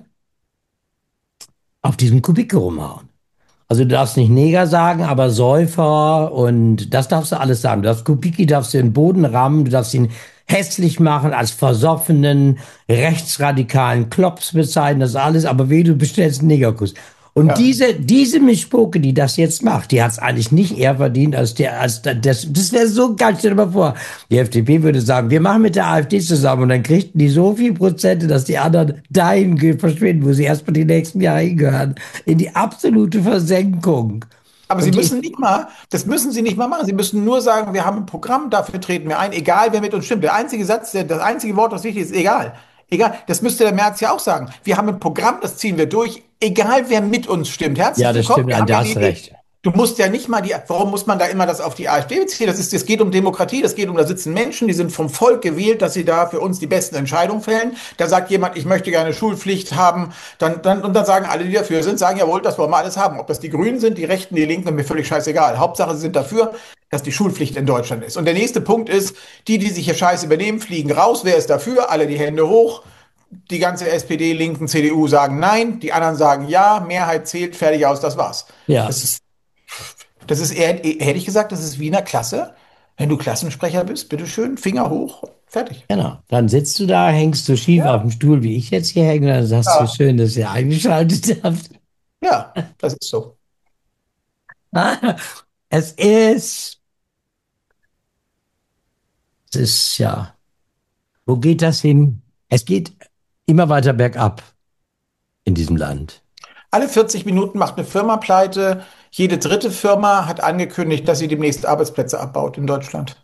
auf diesem Kubicke rumhauen. Also du darfst nicht Neger sagen, aber Säufer und das darfst du alles sagen. Du darfst Kubicki darfst du in den Boden rammen, du darfst ihn hässlich machen als versoffenen, rechtsradikalen Klops bezeichnen, das alles, aber weh, du bestellst einen Negerkuss. Und Ja. diese, diese Mischpoke, die das jetzt macht, die hat es eigentlich nicht eher verdient als der, als das, das wäre so geil, stell dir mal vor. Die F D P würde sagen, wir machen mit der AfD zusammen und dann kriegten die so viel Prozente, dass die anderen dahin verschwinden, wo sie erstmal die nächsten Jahre hingehören. In die absolute Versenkung. Aber Sie Und müssen ich, nicht mal, das müssen Sie nicht mal machen. Sie müssen nur sagen, wir haben ein Programm, dafür treten wir ein, egal wer mit uns stimmt. Der einzige Satz, der, das einzige Wort, das wichtig ist, egal. Egal, das müsste der Merz ja auch sagen. Wir haben ein Programm, das ziehen wir durch, egal wer mit uns stimmt. Herzlich ja, das willkommen. stimmt, Wir da haben ja hast die du Idee. recht. Du musst ja nicht mal die, warum muss man da immer das auf die AfD beziehen? Das ist, es geht um Demokratie, das geht um, da sitzen Menschen, die sind vom Volk gewählt, dass sie da für uns die besten Entscheidungen fällen. Da sagt jemand, ich möchte gerne Schulpflicht haben, dann, dann, und dann sagen alle, die dafür sind, sagen, jawohl, das wollen wir alles haben. Ob das die Grünen sind, die Rechten, die Linken, mir völlig scheißegal. Hauptsache, sie sind dafür, dass die Schulpflicht in Deutschland ist. Und der nächste Punkt ist, die, die sich hier scheiße übernehmen, fliegen raus. Wer ist dafür? Alle die Hände hoch. Die ganze S P D, Linken, C D U sagen nein, die anderen sagen ja, Mehrheit zählt, fertig aus, das war's. Ja. Das ist Das ist eher, hätte ich gesagt, das ist wie in der Klasse. Wenn du Klassensprecher bist, bitteschön, Finger hoch, fertig. Genau. Dann sitzt du da, hängst du schief auf Ja, dem Stuhl, wie ich jetzt hier hänge, dann sagst du, ja, schön, dass ihr eingeschaltet habt. ja, das ist so. Es ist, es ist, ja, wo geht das hin? Es geht immer weiter bergab in diesem Land. Alle vierzig Minuten macht eine Firma pleite. Jede dritte Firma hat angekündigt, dass sie demnächst Arbeitsplätze abbaut in Deutschland.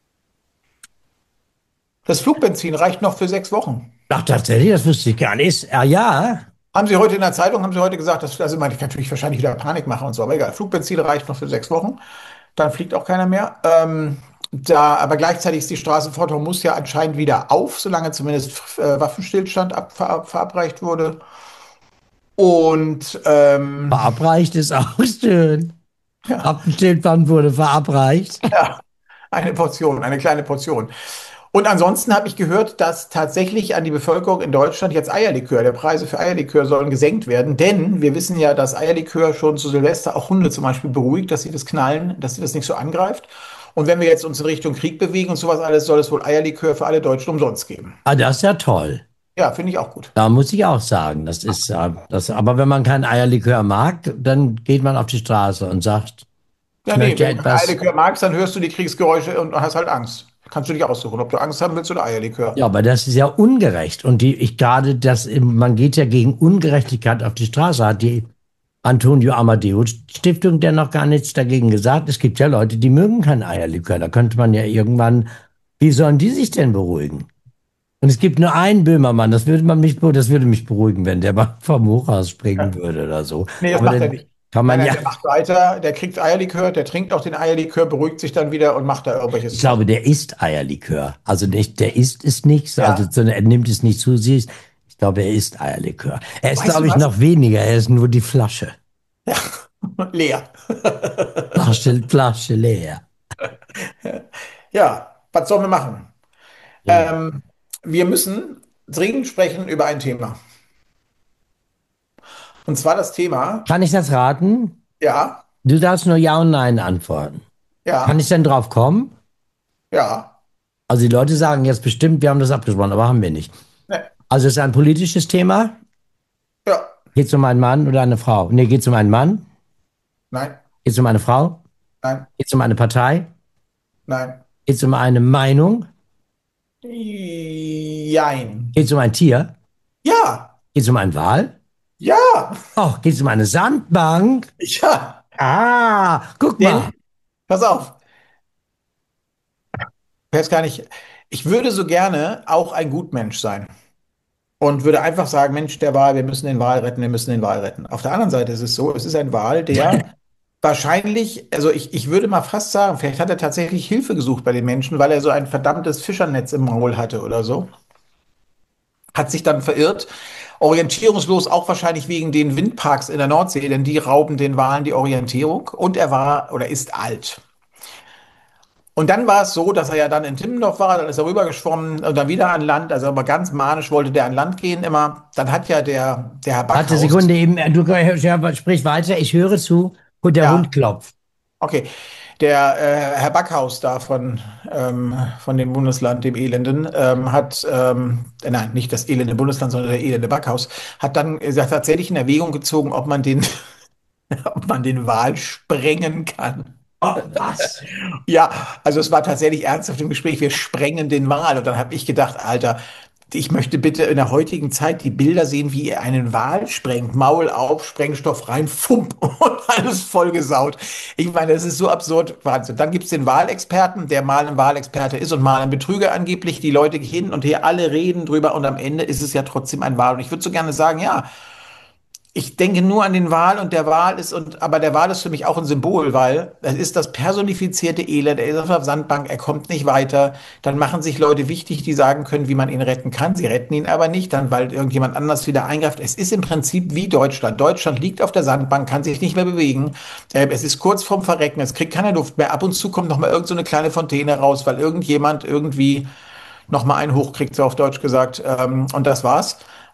Das Flugbenzin reicht noch für sechs Wochen. Ach, tatsächlich, das wusste ich gar nicht. Ah, ja. Haben Sie heute in der Zeitung, haben Sie heute gesagt, dass, also meine ich natürlich wahrscheinlich wieder Panik machen und so, aber egal. Flugbenzin reicht noch für sechs Wochen. Dann fliegt auch keiner mehr. Ähm, da, aber gleichzeitig ist die Straße Fort Hormuz ja anscheinend wieder auf, solange zumindest äh, Waffenstillstand ab, ver, verabreicht wurde. Und ähm, Verabreicht ist auch schön. ja, Waffenstillstand wurde verabreicht. ja, eine Portion, eine kleine Portion. Und ansonsten habe ich gehört, dass tatsächlich an die Bevölkerung in Deutschland jetzt Eierlikör, der Preise für Eierlikör sollen gesenkt werden, denn wir wissen ja, dass Eierlikör schon zu Silvester auch Hunde zum Beispiel beruhigt, dass sie das knallen, dass sie das nicht so angreift. Und wenn wir jetzt uns in Richtung Krieg bewegen und sowas alles, soll es wohl Eierlikör für alle Deutschen umsonst geben. Ah, das ist ja toll. Ja, finde ich auch gut. Da muss ich auch sagen, das ist, äh, das, aber wenn man kein Eierlikör mag, dann geht man auf die Straße und sagt, ich Ja, nee, möchte wenn du kein etwas. Eierlikör magst, dann hörst du die Kriegsgeräusche und hast halt Angst. Kannst du dich aussuchen, ob du Angst haben willst oder Eierlikör. Ja, aber das ist ja ungerecht. Und die, ich gerade das, man geht ja gegen Ungerechtigkeit auf die Straße, hat die Antonio Amadeus Stiftung der noch gar nichts dagegen gesagt. Es gibt ja Leute, die mögen kein Eierlikör. Da könnte man ja irgendwann, wie sollen die sich denn beruhigen? Und es gibt nur einen Böhmermann, das würde man mich, das würde mich beruhigen, wenn der mal vom Hochhaus springen Ja. würde oder so. Nee, das Aber macht er dann nicht. kann Nein, man nein, ja, der macht weiter, der kriegt Eierlikör, der trinkt auch den Eierlikör, beruhigt sich dann wieder und macht da ich irgendwelches. glaube, der isst Eierlikör. Also nicht, der isst es nicht, also Ja, sondern er nimmt es nicht zu sich. Ich glaube, er isst Eierlikör. Er ist, weißt du glaube ich, was? noch weniger. Er ist nur die Flasche. Ja, leer. Flasche, Flasche leer. Ja, was sollen wir machen? Ja. Ähm, wir müssen dringend sprechen über ein Thema. Und zwar das Thema, Kann ich das raten? ja, Du darfst nur Ja und Nein antworten. Kann ich ja, denn drauf kommen? ja, Also die Leute sagen jetzt bestimmt, wir haben das abgesprochen, aber haben wir nicht. ne, Also es ist ein politisches Thema. ja, Geht es um einen Mann oder eine Frau? Nee, geht es um einen Mann? nein, Geht es um eine Frau? nein, Geht es um eine Partei? nein. Geht es um eine Meinung? Jein. Geht es um ein Tier? Ja, Geht es um einen Wal? ja, Oh, geht es um eine Sandbank? ja. Ah, guck mal. Denn, pass auf, ich weiß gar nicht, ich würde so gerne auch ein Gutmensch sein. Und würde einfach sagen, Mensch, der Wal, wir müssen den Wal retten, wir müssen den Wal retten. Auf der anderen Seite ist es so, es ist ein Wal, der wahrscheinlich, also ich, ich würde mal fast sagen, vielleicht hat er tatsächlich Hilfe gesucht bei den Menschen, weil er so ein verdammtes Fischernetz im Maul hatte oder so. Hat sich dann verirrt, orientierungslos, auch wahrscheinlich wegen den Windparks in der Nordsee, denn die rauben den Walen die Orientierung. Und er war oder ist alt. Und dann war es so, dass er ja dann in Timmendorf war, dann ist er rübergeschwommen und dann wieder an Land, also aber ganz manisch wollte der an Land gehen immer. Dann hat ja der, der Herr Warte, Backhaus, Sekunde eben. Du ja, sprich weiter. Ich höre zu. Und der ja, Hund klopft. okay, der äh, Herr Backhaus da von, ähm, von dem Bundesland, dem Elenden, ähm, hat, ähm, äh, nein, nicht das elende Bundesland, sondern der elende Backhaus, hat dann äh, tatsächlich in Erwägung gezogen, ob man den, ob man den Wal sprengen kann. Oh, was? Ja, also es war tatsächlich ernsthaft im Gespräch, wir sprengen den Wal. Und dann habe ich gedacht, Alter, ich möchte bitte in der heutigen Zeit die Bilder sehen, wie ihr einen Wal sprengt. Maul auf, Sprengstoff rein, fump und alles vollgesaut. Ich meine, das ist so absurd. Wahnsinn. Dann gibt es den Wahlexperten, der mal ein Wahlexperte ist und mal ein Betrüger angeblich. Die Leute hin und her, alle reden drüber und am Ende ist es ja trotzdem ein Wal. Und ich würde so gerne sagen, ja, ich denke nur an den Wal und der Wal ist, und, aber der Wal ist für mich auch ein Symbol, weil es ist das personifizierte Elend. Er ist auf der Sandbank, er kommt nicht weiter. Dann machen sich Leute wichtig, die sagen können, wie man ihn retten kann. Sie retten ihn aber nicht, dann, weil irgendjemand anders wieder eingreift. Es ist im Prinzip wie Deutschland. Deutschland liegt auf der Sandbank, kann sich nicht mehr bewegen. Äh, Es ist kurz vorm Verrecken, es kriegt keine Luft mehr. Ab und zu kommt noch mal irgend so eine kleine Fontäne raus, weil irgendjemand irgendwie noch mal einen hochkriegt, so auf Deutsch gesagt. Ähm, Und das war's.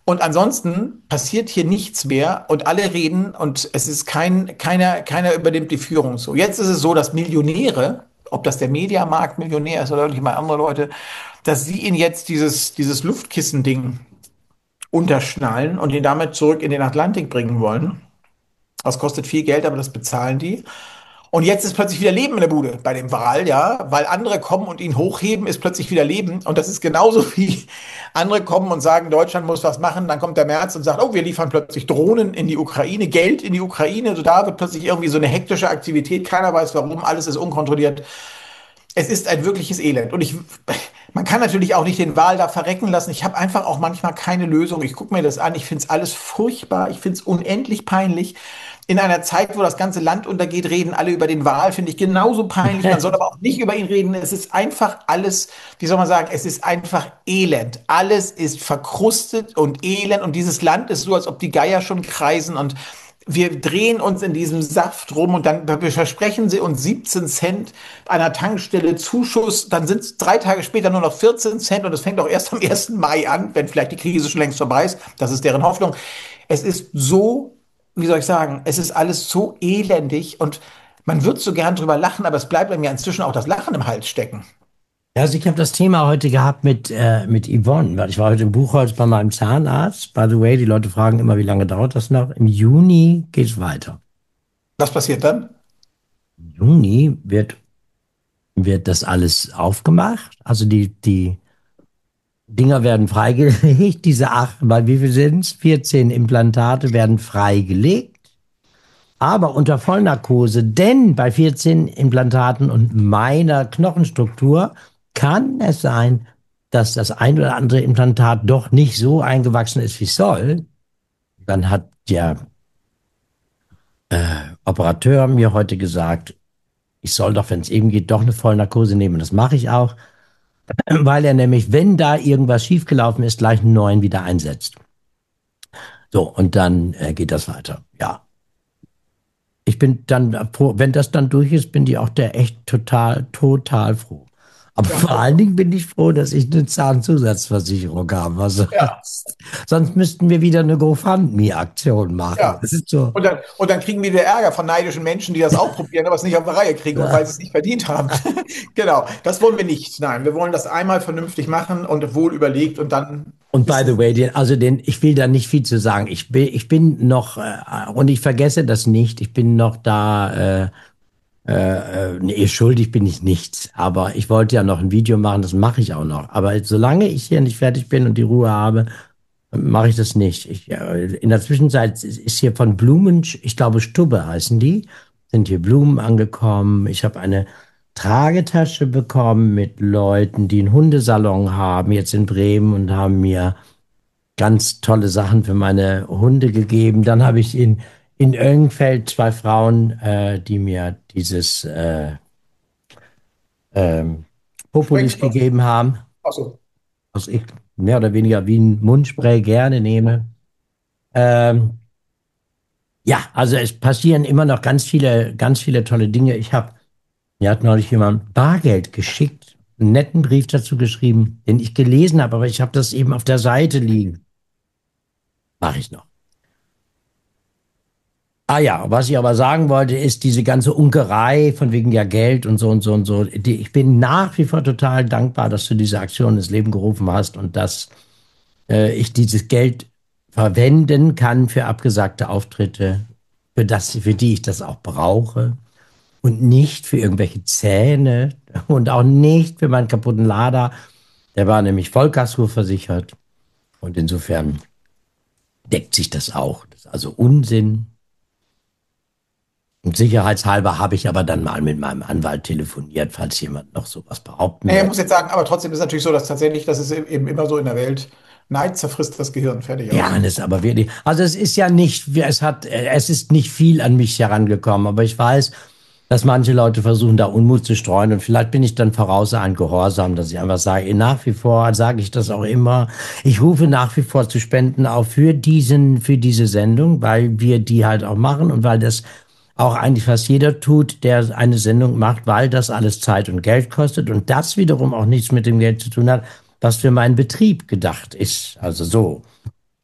Und ansonsten passiert hier nichts mehr und alle reden und es ist kein, keiner, keiner übernimmt die Führung. So, jetzt ist es so, dass Millionäre, ob das der Mediamarkt Millionär ist oder irgendjemand andere Leute, dass sie ihn jetzt dieses, dieses Luftkissen-Ding unterschnallen und ihn damit zurück in den Atlantik bringen wollen. Das kostet viel Geld, aber das bezahlen die. Und jetzt ist plötzlich wieder Leben in der Bude bei dem Wal, ja, weil andere kommen und ihn hochheben, ist plötzlich wieder Leben. Und das ist genauso wie andere kommen und sagen, Deutschland muss was machen. Dann kommt der Merz und sagt, oh, wir liefern plötzlich Drohnen in die Ukraine, Geld in die Ukraine. Also da wird plötzlich irgendwie so eine hektische Aktivität. Keiner weiß warum, alles ist unkontrolliert. Es ist ein wirkliches Elend. Und ich, man kann natürlich auch nicht den Wal da verrecken lassen. Ich habe einfach auch manchmal keine Lösung. Ich gucke mir das an. Ich finde es alles furchtbar. Ich finde es unendlich peinlich. In einer Zeit, wo das ganze Land untergeht, reden alle über den Wal, finde ich genauso peinlich. Man soll aber auch nicht über ihn reden. Es ist einfach alles, wie soll man sagen, es ist einfach Elend. Alles ist verkrustet und elend. Und dieses Land ist so, als ob die Geier schon kreisen und wir drehen uns in diesem Saft rum und dann versprechen sie uns siebzehn Cent an der Tankstelle Zuschuss. Dann sind es drei Tage später nur noch vierzehn Cent und es fängt auch erst am ersten Mai an, wenn vielleicht die Krise schon längst vorbei ist. Das ist deren Hoffnung. Es ist so, wie soll ich sagen, es ist alles so elendig und man wird so gern drüber lachen, aber es bleibt einem ja inzwischen auch das Lachen im Hals stecken. Also ich habe das Thema heute gehabt mit, äh, mit Yvonne, weil ich war heute im Buchholz bei meinem Zahnarzt. By the way, die Leute fragen immer, wie lange dauert das noch? Im Juni geht es weiter. Was passiert dann? Im Juni wird, wird das alles aufgemacht. Also die, die Dinger werden freigelegt, diese acht, weil wie viel sind es? vierzehn Implantate werden freigelegt. Aber unter Vollnarkose, denn bei vierzehn Implantaten und meiner Knochenstruktur kann es sein, dass das ein oder andere Implantat doch nicht so eingewachsen ist, wie es soll. Dann hat der äh, Operateur mir heute gesagt, ich soll doch, wenn es eben geht, doch eine Vollnarkose nehmen. Das mache ich auch, weil er nämlich, wenn da irgendwas schiefgelaufen ist, gleich einen neuen wieder einsetzt. So, und dann äh, geht das weiter. Ja. Ich bin dann froh, wenn das dann durch ist, bin ich auch der echt total, total froh. Aber ja, vor allen Dingen bin ich froh, dass ich eine Zahnzusatzversicherung habe. Also, ja. Sonst müssten wir wieder eine GoFundMe-Aktion machen. Ja. Das ist so. Und, dann, und dann kriegen wir wieder Ärger von neidischen Menschen, die das auch probieren, aber es nicht auf die Reihe kriegen, ja. weil sie es nicht verdient haben. Genau, das wollen wir nicht. Nein, wir wollen das einmal vernünftig machen und wohl überlegt und dann... Und by the way, den, also den, ich will da nicht viel zu sagen. Ich bin, ich bin noch, äh, und ich vergesse das nicht, ich bin noch da... Äh, Äh, nee, schuldig bin ich nicht. Aber ich wollte ja noch ein Video machen, das mache ich auch noch. Aber solange ich hier nicht fertig bin und die Ruhe habe, mache ich das nicht. Ich, äh, in der Zwischenzeit ist hier von Blumen, ich glaube Stubbe heißen die, sind hier Blumen angekommen. Ich habe eine Tragetasche bekommen mit Leuten, die einen Hundesalon haben, jetzt in Bremen, und haben mir ganz tolle Sachen für meine Hunde gegeben. Dann habe ich in In Oellenfeld zwei Frauen, äh, die mir dieses äh, ähm, Populis gegeben haben, Ach so. was ich mehr oder weniger wie ein Mundspray gerne nehme. Ähm, ja, also es passieren immer noch ganz viele, ganz viele tolle Dinge. Ich habe, mir hat neulich jemand Bargeld geschickt, einen netten Brief dazu geschrieben, den ich gelesen habe, aber ich habe das eben auf der Seite liegen. Mache ich noch. Ah ja, was ich aber sagen wollte, ist diese ganze Unkerei von wegen ja Geld und so und so und so. Die, ich bin nach wie vor total dankbar, dass du diese Aktion ins Leben gerufen hast und dass äh, ich dieses Geld verwenden kann für abgesagte Auftritte, für das, für die ich das auch brauche und nicht für irgendwelche Zähne und auch nicht für meinen kaputten Lader. Der war nämlich Vollkasko versichert und insofern deckt sich das auch. Das ist also Unsinn. Und sicherheitshalber habe ich aber dann mal mit meinem Anwalt telefoniert, falls jemand noch sowas behaupten will. Naja, ich muss jetzt sagen, aber trotzdem ist es natürlich so, dass tatsächlich, das ist eben immer so in der Welt, Neid zerfrisst das Gehirn, fertig. Ja, das ist aber wirklich, also es ist ja nicht, es hat, es ist nicht viel an mich herangekommen, aber ich weiß, dass manche Leute versuchen, da Unmut zu streuen und vielleicht bin ich dann voraus ein Gehorsam, dass ich einfach sage, nach wie vor sage ich das auch immer, ich rufe nach wie vor zu Spenden auf für diesen, für diese Sendung, weil wir die halt auch machen und weil das auch eigentlich fast jeder tut, der eine Sendung macht, weil das alles Zeit und Geld kostet und das wiederum auch nichts mit dem Geld zu tun hat, was für meinen Betrieb gedacht ist. Also so.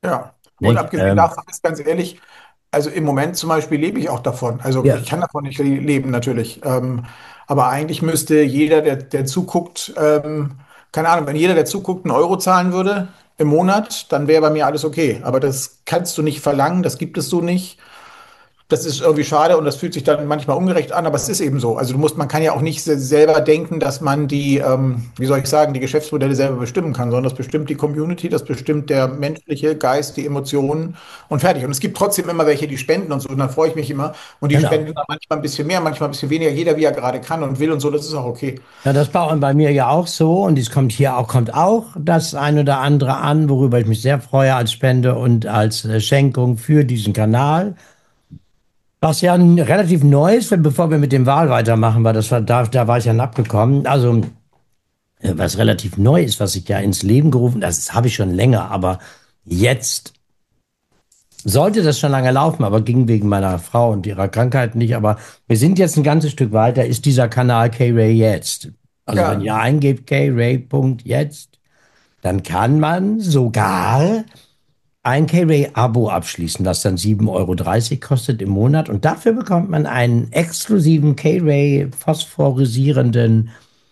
Ja. Und Nicht? abgesehen Ähm, davon ist ganz ehrlich, also im Moment zum Beispiel lebe ich auch davon. Also ja, ich kann davon nicht le- leben natürlich. Ähm, aber eigentlich müsste jeder, der, der zuguckt, ähm, keine Ahnung, wenn jeder, der zuguckt, einen Euro zahlen würde im Monat, dann wäre bei mir alles okay. Aber das kannst du nicht verlangen, das gibt es so nicht. Das ist irgendwie schade und das fühlt sich dann manchmal ungerecht an, aber es ist eben so. Also du musst, man kann ja auch nicht se- selber denken, dass man die, ähm, wie soll ich sagen, die Geschäftsmodelle selber bestimmen kann, sondern das bestimmt die Community, das bestimmt der menschliche Geist, die Emotionen und fertig. Und es gibt trotzdem immer welche, die spenden und so, und dann freue ich mich immer. Und die genau. spenden dann manchmal ein bisschen mehr, manchmal ein bisschen weniger, jeder wie er gerade kann und will und so, das ist auch okay. Ja, das war bei mir ja auch so und es kommt hier auch, kommt auch das ein oder andere an, worüber ich mich sehr freue als Spende und als äh, Schenkung für diesen Kanal. Was ja ein relativ neu ist, bevor wir mit dem Wahl weitermachen, weil das war, da, da war ich ja abgekommen. Also, äh, was relativ neu ist, was ich ja ins Leben gerufen, das habe ich schon länger, aber jetzt sollte das schon lange laufen, aber ging wegen meiner Frau und ihrer Krankheit nicht. Aber wir sind jetzt ein ganzes Stück weiter, ist dieser Kanal K-Ray jetzt. Also wenn Ja, ihr eingebt K-Ray.jetzt, dann kann man sogar ein K-Ray-Abo abschließen, das dann sieben Euro dreißig kostet im Monat. Und dafür bekommt man einen exklusiven K-Ray phosphorisierenden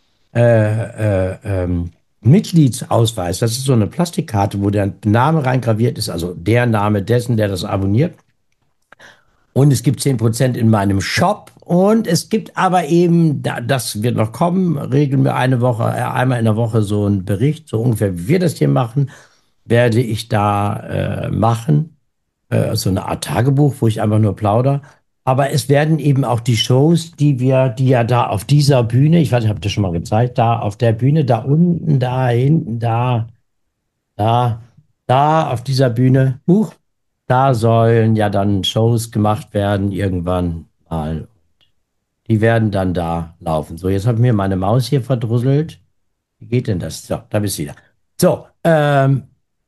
äh, äh, ähm, Mitgliedsausweis. Das ist so eine Plastikkarte, wo der Name reingraviert ist, also der Name dessen, der das abonniert. Und es gibt zehn Prozent in meinem Shop. Und es gibt aber eben, da- das wird noch kommen, regeln wir eine Woche, äh, einmal in der Woche so einen Bericht, so ungefähr wie wir das hier machen, werde ich da äh, machen. Äh, so eine Art Tagebuch, wo ich einfach nur plauder. Aber es werden eben auch die Shows, die wir, die ja da auf dieser Bühne, ich weiß nicht, habt ihr schon mal gezeigt, da auf der Bühne, da unten, da hinten, da, da, da auf dieser Bühne, huch, da sollen ja dann Shows gemacht werden, irgendwann mal. Die werden dann da laufen. So, jetzt habe ich mir meine Maus hier verdrusselt. Wie geht denn das? So, da bist du wieder. So, ähm,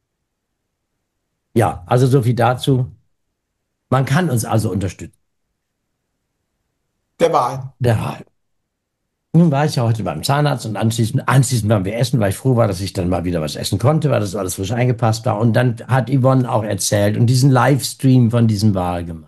ja, also so viel dazu. Man kann uns also unterstützen. der Wahl. Ja, nun war ich ja heute beim Zahnarzt und anschließend, anschließend waren wir essen, weil ich froh war, dass ich dann mal wieder was essen konnte, weil das alles frisch eingepasst war. Und dann hat Yvonne auch erzählt und diesen Livestream von diesem Wahl gemacht.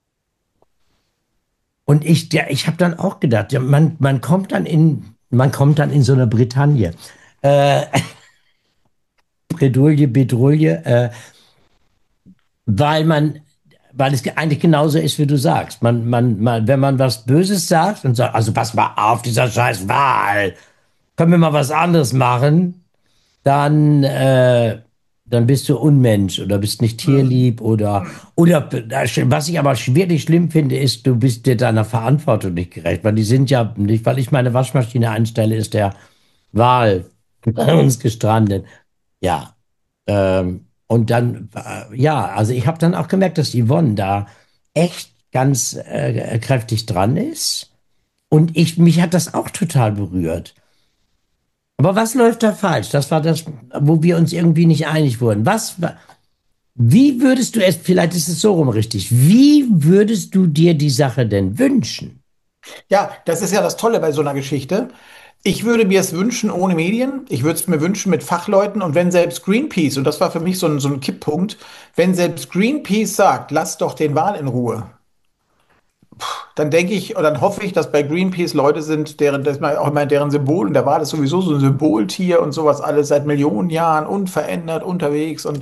Und ich, ja, ich habe dann auch gedacht, ja, man, man kommt dann in, man kommt dann in so eine Bretagne. Äh, Bredouille, Bedrouille, äh, weil man, weil es eigentlich genauso ist, wie du sagst. Man, man, man, wenn man was Böses sagt und sagt, also pass mal auf, dieser scheiß Wahl, können wir mal was anderes machen? Dann, äh, dann bist du Unmensch oder bist nicht Mhm. tierlieb oder, Mhm. oder was ich aber wirklich schlimm finde, ist, du bist dir deiner Verantwortung nicht gerecht, weil die sind ja, nicht, weil ich meine Waschmaschine einstelle, ist der Wal bei uns gestrandet. Ja, ähm, und dann, äh, ja, also ich habe dann auch gemerkt, dass Yvonne da echt ganz äh, kräftig dran ist und ich, mich hat das auch total berührt. Aber was läuft da falsch? Das war das, wo wir uns irgendwie nicht einig wurden. Was, wie würdest du es, vielleicht ist es so rum richtig, wie würdest du dir die Sache denn wünschen? Ja, das ist ja das Tolle bei so einer Geschichte. Ich würde mir es wünschen ohne Medien. Ich würde es mir wünschen mit Fachleuten. Und wenn selbst Greenpeace, und das war für mich so ein, so ein Kipppunkt, wenn selbst Greenpeace sagt, lass doch den Wal in Ruhe, dann denke ich oder dann hoffe ich, dass bei Greenpeace Leute sind, deren, das ist auch immer deren Symbol, und der Wal ist sowieso so ein Symboltier und sowas alles seit Millionen Jahren unverändert unterwegs. Und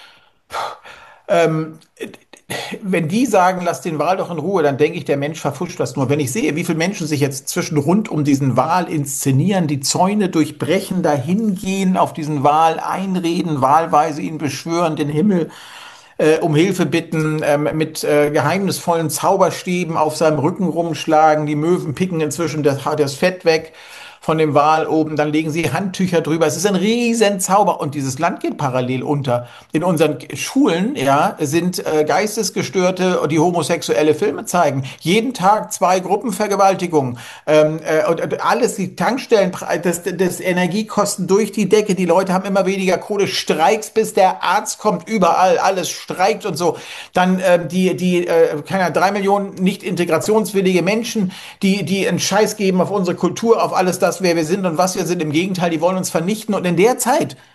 ähm, wenn die sagen, lass den Wal doch in Ruhe, dann denke ich, der Mensch verfuscht das nur. Wenn ich sehe, wie viele Menschen sich jetzt zwischen rund um diesen Wal inszenieren, die Zäune durchbrechen, dahin gehen, auf diesen Wal einreden, wahlweise ihn beschwören, den Himmel äh, um Hilfe bitten, ähm, mit äh, geheimnisvollen Zauberstäben auf seinem Rücken rumschlagen, die Möwen picken inzwischen das, das Fett weg von dem Wal oben, dann legen sie Handtücher drüber. Es ist ein riesen Zauber und dieses Land geht parallel unter. In unseren Schulen, ja, sind äh, Geistesgestörte, die homosexuelle Filme zeigen. Jeden Tag zwei Gruppenvergewaltigungen. Ähm, äh, und, und alles, die Tankstellen, das, das Energiekosten durch die Decke. Die Leute haben immer weniger Kohle. Streiks, bis der Arzt kommt, überall. Alles streikt und so. Dann ähm, die, die äh, keine Ahnung, drei Millionen nicht integrationswillige Menschen, die, die einen Scheiß geben auf unsere Kultur, auf alles das, wer wir sind und was wir sind. Im Gegenteil, die wollen uns vernichten. Und in der Zeit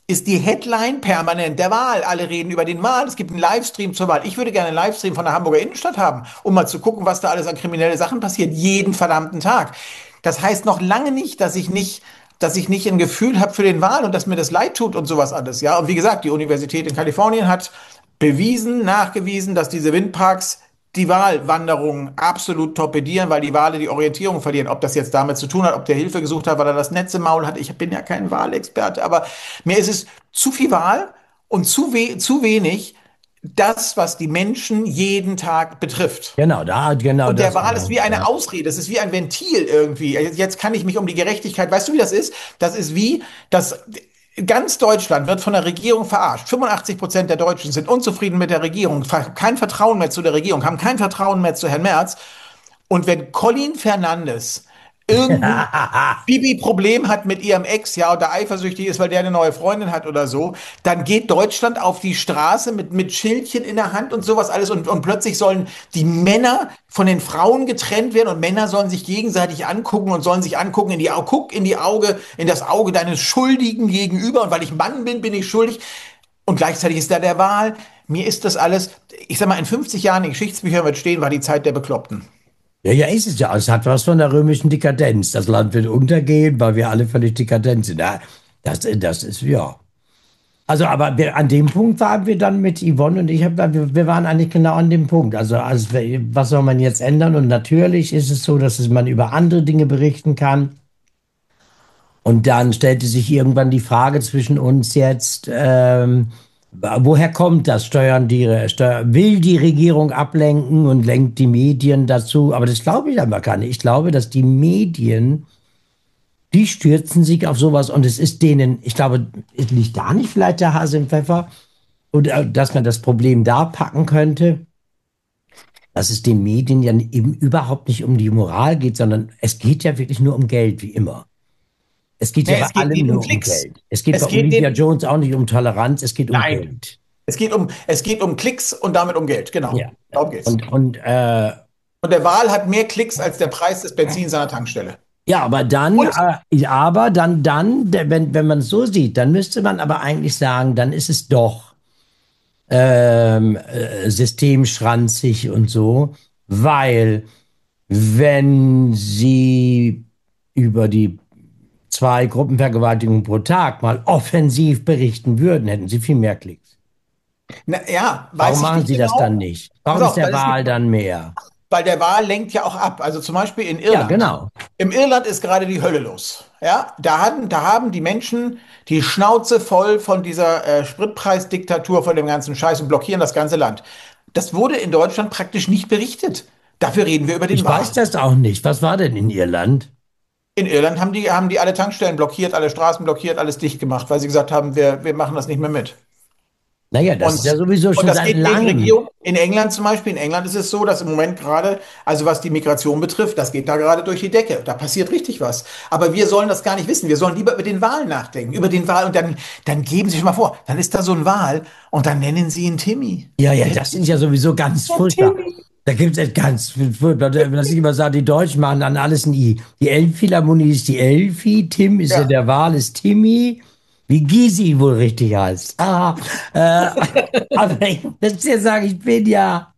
ist die Headline permanent der Wahl. Alle reden über den Wahl. Es gibt einen Livestream zur Wahl. Ich würde gerne einen Livestream von der Hamburger Innenstadt haben, um mal zu gucken, was da alles an kriminelle Sachen passiert. Jeden verdammten Tag. Das heißt noch lange nicht, dass ich nicht, dass ich nicht ein Gefühl habe für den Wahl und dass mir das leid tut und sowas alles. Ja, und wie gesagt, die Universität in Kalifornien hat bewiesen, nachgewiesen, dass diese Windparks die Wahlwanderung absolut torpedieren, weil die Wale die Orientierung verlieren. Ob das jetzt damit zu tun hat, ob der Hilfe gesucht hat, weil er das Netz im Maul hat. Ich bin ja kein Wahlexperte, aber mir ist es zu viel Wahl und zu, we zu wenig das, was die Menschen jeden Tag betrifft. Genau, da, genau Und der das. Wahl ist wie eine Ja. Ausrede, es ist wie ein Ventil irgendwie. Jetzt kann ich mich um die Gerechtigkeit, weißt du, wie das ist? Das ist wie, dass ganz Deutschland wird von der Regierung verarscht. fünfundachtzig Prozent der Deutschen sind unzufrieden mit der Regierung, kein Vertrauen mehr zu der Regierung, haben kein Vertrauen mehr zu Herrn Merz. Und wenn Colin Fernandes irgendein Bibi-Problem hat mit ihrem Ex, ja, oder eifersüchtig ist, weil der eine neue Freundin hat oder so, dann geht Deutschland auf die Straße mit, mit Schildchen in der Hand und sowas alles und, und plötzlich sollen die Männer von den Frauen getrennt werden und Männer sollen sich gegenseitig angucken und sollen sich angucken in die Augen, guck in die Auge, in das Auge deines Schuldigen gegenüber und weil ich Mann bin, bin ich schuldig. Und gleichzeitig ist da der Wahl. Mir ist das alles, ich sag mal, in fünfzig Jahren in Geschichtsbüchern wird stehen, war die Zeit der Bekloppten. Ja, ja, ist es ja. Es hat was von der römischen Dekadenz. Das Land wird untergehen, weil wir alle völlig dekadent sind. Ja, das, das ist, ja. Also, aber wir, an dem Punkt waren wir dann mit Yvonne und ich, hab, wir, wir waren eigentlich genau an dem Punkt. Also, also, was soll man jetzt ändern? Und natürlich ist es so, dass es man über andere Dinge berichten kann. Und dann stellte sich irgendwann die Frage zwischen uns jetzt, ähm, woher kommt das? Steuern die, Steuer, will die Regierung ablenken und lenkt die Medien dazu? Aber das glaube ich aber gar nicht. Ich glaube, dass die Medien, die stürzen sich auf sowas und es ist denen, ich glaube, es liegt da nicht vielleicht der Hase im Pfeffer oder dass man das Problem da packen könnte, dass es den Medien ja eben überhaupt nicht um die Moral geht, sondern es geht ja wirklich nur um Geld, wie immer. Es geht ja, Nee, bei es geht allem denen um nur um Klicks. Geld. Es geht Es bei geht Olivia denen, Jones auch nicht um Toleranz, es geht um nein, Geld. es geht um, es geht um Klicks und damit um Geld, genau. Ja. Darum geht's. Und, und äh, Und der Wahl hat mehr Klicks als der Preis des Benzins an der Tankstelle. ja, aber dann, Und äh, aber dann, dann, der- wenn, wenn man es so sieht, dann müsste man aber eigentlich sagen, dann ist es doch ähm, äh, systemschranzig und so, weil wenn sie über die zwei Gruppenvergewaltigungen pro Tag mal offensiv berichten würden, hätten sie viel mehr Klicks. na, ja, Warum weiß ich machen nicht sie das genau. dann nicht? Warum Pass ist auf, der weil, es Wahl gibt, dann mehr? weil der Wahl lenkt ja auch ab. Also zum Beispiel in Ja, Irland. genau. Im Irland ist gerade die Hölle los. Ja, da hatten, da haben die Menschen die Schnauze voll von dieser äh, Spritpreisdiktatur, von dem ganzen Scheiß und blockieren das ganze Land. Das wurde in Deutschland praktisch nicht berichtet. Dafür reden wir über den Ich weiß Wahl. das auch nicht. Was war denn in Irland? In Irland haben die, haben die alle Tankstellen blockiert, alle Straßen blockiert, alles dicht gemacht, weil sie gesagt haben, wir, wir machen das nicht mehr mit. Naja, das ist ja Und, sowieso und schon das seit geht gegen langem. Regierung. In England zum Beispiel, in England ist es so, dass im Moment gerade, also was die Migration betrifft, das geht da gerade durch die Decke. Da passiert richtig was. Aber wir sollen das gar nicht wissen. Wir sollen lieber über den Wahlen nachdenken. Über den Wahl und dann, dann geben Sie sich mal vor, dann ist da so ein Wahl und dann nennen Sie ihn Timmy. Ja, ja, das ist ja sowieso ganz furchtbar. Da gibt es ganz furchtbar, dass ich immer sage, die Deutschen machen dann alles ein I. Die Elbphilharmonie ist die Elfi, Tim ist ja, Ja. der Wahl, ist Timmy, wie Gysi wohl richtig heißt. Ah, äh, aber ich muss dir sagen, ich bin ja,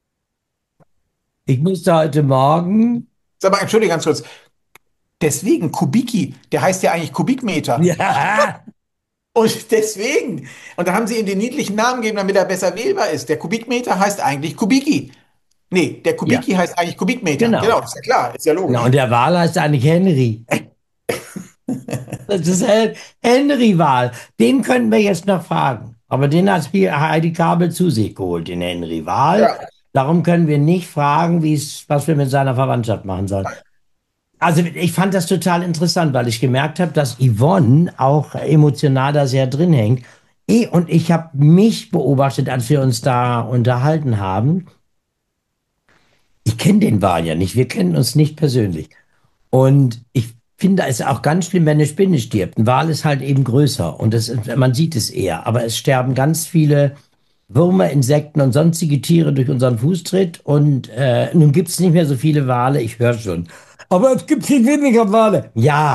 ich musste heute Morgen, Sag mal, entschuldige ganz kurz. Deswegen Kubiki, der heißt ja eigentlich Kubikmeter. ja, Und deswegen, und da haben sie ihm den niedlichen Namen gegeben, damit er besser wählbar ist. Der Kubikmeter heißt eigentlich Kubiki. Nee, der ja, Kubiki heißt eigentlich Kubikmeter. genau. Genau, ist ja klar, ist ja Na, logisch. und der Wahl heißt eigentlich Henry. Das ist Hen- Henry-Wahl. Den könnten wir jetzt noch fragen. Aber den hat hier Heidi Kabel zu sich geholt, den Henry Wahl. Ja. Darum können wir nicht fragen, wie es, was wir mit seiner Verwandtschaft machen sollen. Also ich fand das total interessant, weil ich gemerkt habe, dass Yvonne auch emotional da sehr drin hängt. Eh, Und ich habe mich beobachtet, als wir uns da unterhalten haben. Ich kenne den Wahl ja nicht, wir kennen uns nicht persönlich. Und ich finde es auch ganz schlimm, wenn eine Spinne stirbt. Ein Wal ist halt eben größer und das, man sieht es eher. Aber es sterben ganz viele Würmer, Insekten und sonstige Tiere durch unseren Fußtritt. Und äh, nun gibt es nicht mehr so viele Wale, ich höre schon. Aber es gibt viel weniger Wale. Ja,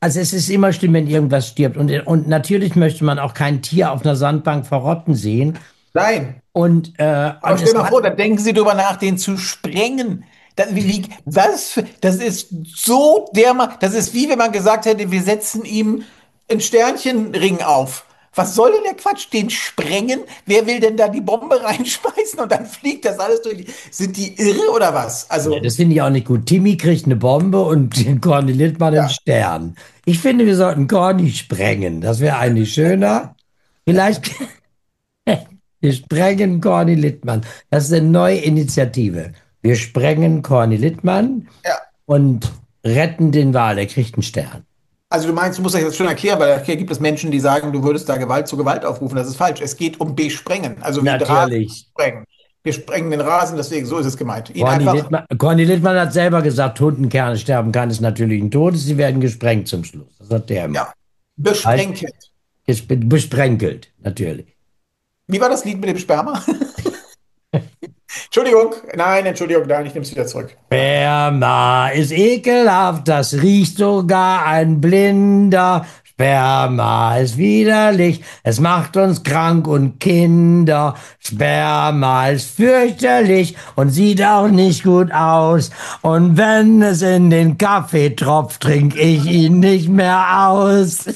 Also es ist immer schlimm, wenn irgendwas stirbt. Und, und natürlich möchte man auch kein Tier auf einer Sandbank verrotten sehen. Nein. Und, äh, Aber und stell es mal hat, vor, dann denken Sie drüber nach, den zu sprengen. Das, wie, wie, was für, das ist so dermaßen, das ist wie wenn man gesagt hätte, wir setzen ihm einen Sternchenring auf. Was soll denn der Quatsch? Den sprengen? Wer will denn da die Bombe reinschmeißen und dann fliegt das alles durch? die- Sind die irre oder was? ja, Also, das finde ich auch nicht gut. Timmy kriegt eine Bombe und Corny Littmann einen ja, Stern. Ich finde, wir sollten Corny sprengen. Das wäre eigentlich schöner. Vielleicht, wir sprengen Corny Littmann. Das ist eine neue Initiative. Wir sprengen Corny Littmann ja. und retten den Wal. Er kriegt einen Stern. Also du meinst, du musst das jetzt schon erklären, weil hier gibt es Menschen, die sagen, du würdest da Gewalt zu Gewalt aufrufen. Das ist falsch. Es geht um Besprengen, also wie Rasen Natürlich. sprengen. Wir sprengen den Rasen, deswegen so ist es gemeint. Ihn Corny einfach, Littmann, Corny Littmann hat selber gesagt, Totenkerne sterben keines natürlichen Todes, sie werden gesprengt zum Schluss. Das hat der immer. ja, Heißt, besprengt. gesp- besprenkelt, natürlich. Wie war das Lied mit dem Sperma? Entschuldigung, nein, Entschuldigung, nein, ich nehme es wieder zurück. Sperma ist ekelhaft, das riecht sogar ein Blinder. Sperma ist widerlich, es macht uns krank und Kinder. Sperma ist fürchterlich und sieht auch nicht gut aus. Und wenn es in den Kaffee tropft, trinke ich ihn nicht mehr aus.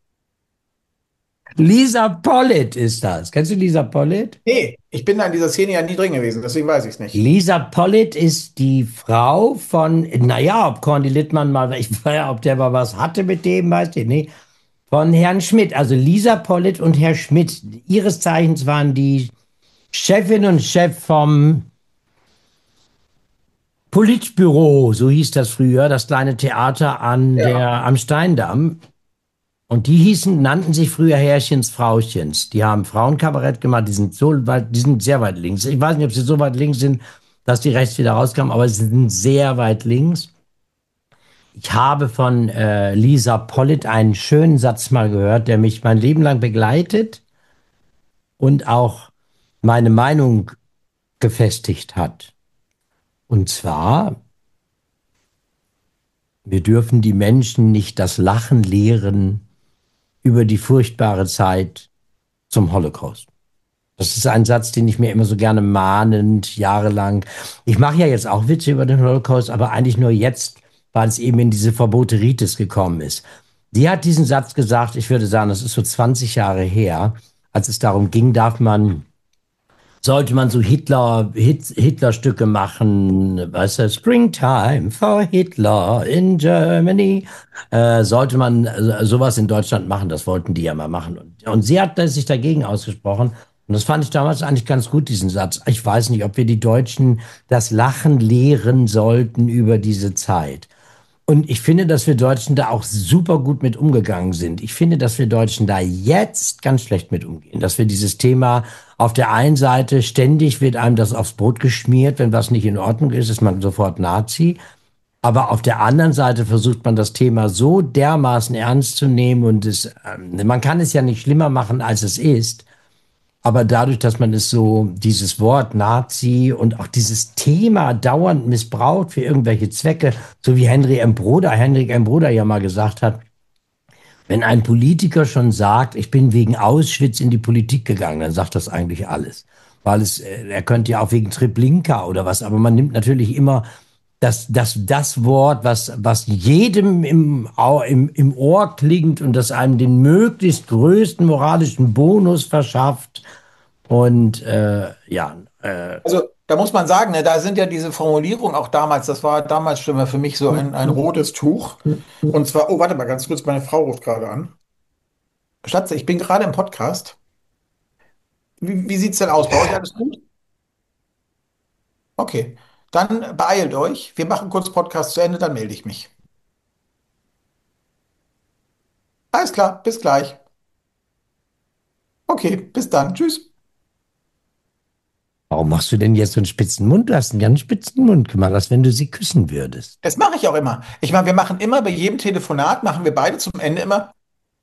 Lisa Pollitt ist das. Kennst du Lisa Pollitt? Nee, ich bin da in dieser Szene ja nie drin gewesen, deswegen weiß ich es nicht. Lisa Pollitt ist die Frau von, naja, ob Corny Littmann mal, ich weiß ja, ob der mal was hatte mit dem, weiß ich nicht, von Herrn Schmidt. Also Lisa Pollitt und Herr Schmidt, ihres Zeichens waren die Chefin und Chef vom Politbüro, so hieß das früher, das kleine Theater an Ja. der, am Steindamm. Und die hießen, nannten sich früher Herrchens, Frauchens. Die haben Frauenkabarett gemacht, die sind so weit, die sind sehr weit links. Ich weiß nicht, ob sie so weit links sind, dass die rechts wieder rauskamen, aber sie sind sehr weit links. Ich habe von äh, Lisa Pollitt einen schönen Satz mal gehört, der mich mein Leben lang begleitet und auch meine Meinung gefestigt hat. Und zwar, wir dürfen die Menschen nicht das Lachen lehren über die furchtbare Zeit zum Holocaust. Das ist ein Satz, den ich mir immer so gerne mahnend, jahrelang. Ich mache ja jetzt auch Witze über den Holocaust, aber eigentlich nur jetzt, weil es eben in diese Verboteritis gekommen ist. Sie hat diesen Satz gesagt, ich würde sagen, das ist so zwanzig Jahre her, als es darum ging, darf man, sollte man so Hitler, Hit, Hitler-Stücke machen, weißt du, Springtime for Hitler in Germany, äh, sollte man äh, sowas in Deutschland machen, das wollten die ja mal machen. Und, und sie hat sich dagegen ausgesprochen. Und das fand ich damals eigentlich ganz gut, diesen Satz. Ich weiß nicht, ob wir die Deutschen das Lachen lehren sollten über diese Zeit. Und ich finde, dass wir Deutschen da auch super gut mit umgegangen sind. Ich finde, dass wir Deutschen da jetzt ganz schlecht mit umgehen. Dass wir dieses Thema auf der einen Seite ständig wird einem das aufs Brot geschmiert, wenn was nicht in Ordnung ist, ist man sofort Nazi. Aber auf der anderen Seite versucht man das Thema so dermaßen ernst zu nehmen und es, ähm, man kann es ja nicht schlimmer machen, als es ist. Aber dadurch, dass man es so, dieses Wort Nazi und auch dieses Thema dauernd missbraucht für irgendwelche Zwecke, so wie Henry M. Broder, Henrik M. Broder ja mal gesagt hat, wenn ein Politiker schon sagt, ich bin wegen Auschwitz in die Politik gegangen, dann sagt das eigentlich alles. Weil es, äh, er könnte ja auch wegen Treblinka oder was, aber man nimmt natürlich immer das, das, das Wort, was, was jedem im, Au- im, im Ohr klingt und das einem den möglichst größten moralischen Bonus verschafft. Und äh, ja, äh, Also da muss man sagen, ne, da sind ja diese Formulierungen auch damals, das war damals schon mal für mich so ein, ein rotes Tuch. Und zwar, oh, warte mal ganz kurz, meine Frau ruft gerade an. Schatze, ich bin gerade im Podcast. Wie, wie sieht's denn aus? Bei euch alles gut? Okay, dann beeilt euch. Wir machen kurz Podcast zu Ende, dann melde ich mich. Alles klar, bis gleich. Okay, bis dann. Tschüss. warum machst du denn jetzt so einen spitzen Mund? Du hast einen ganz spitzen Mund gemacht, als wenn du sie küssen würdest. Das mache ich auch immer. Ich meine, wir machen immer bei jedem Telefonat, machen wir beide zum Ende immer.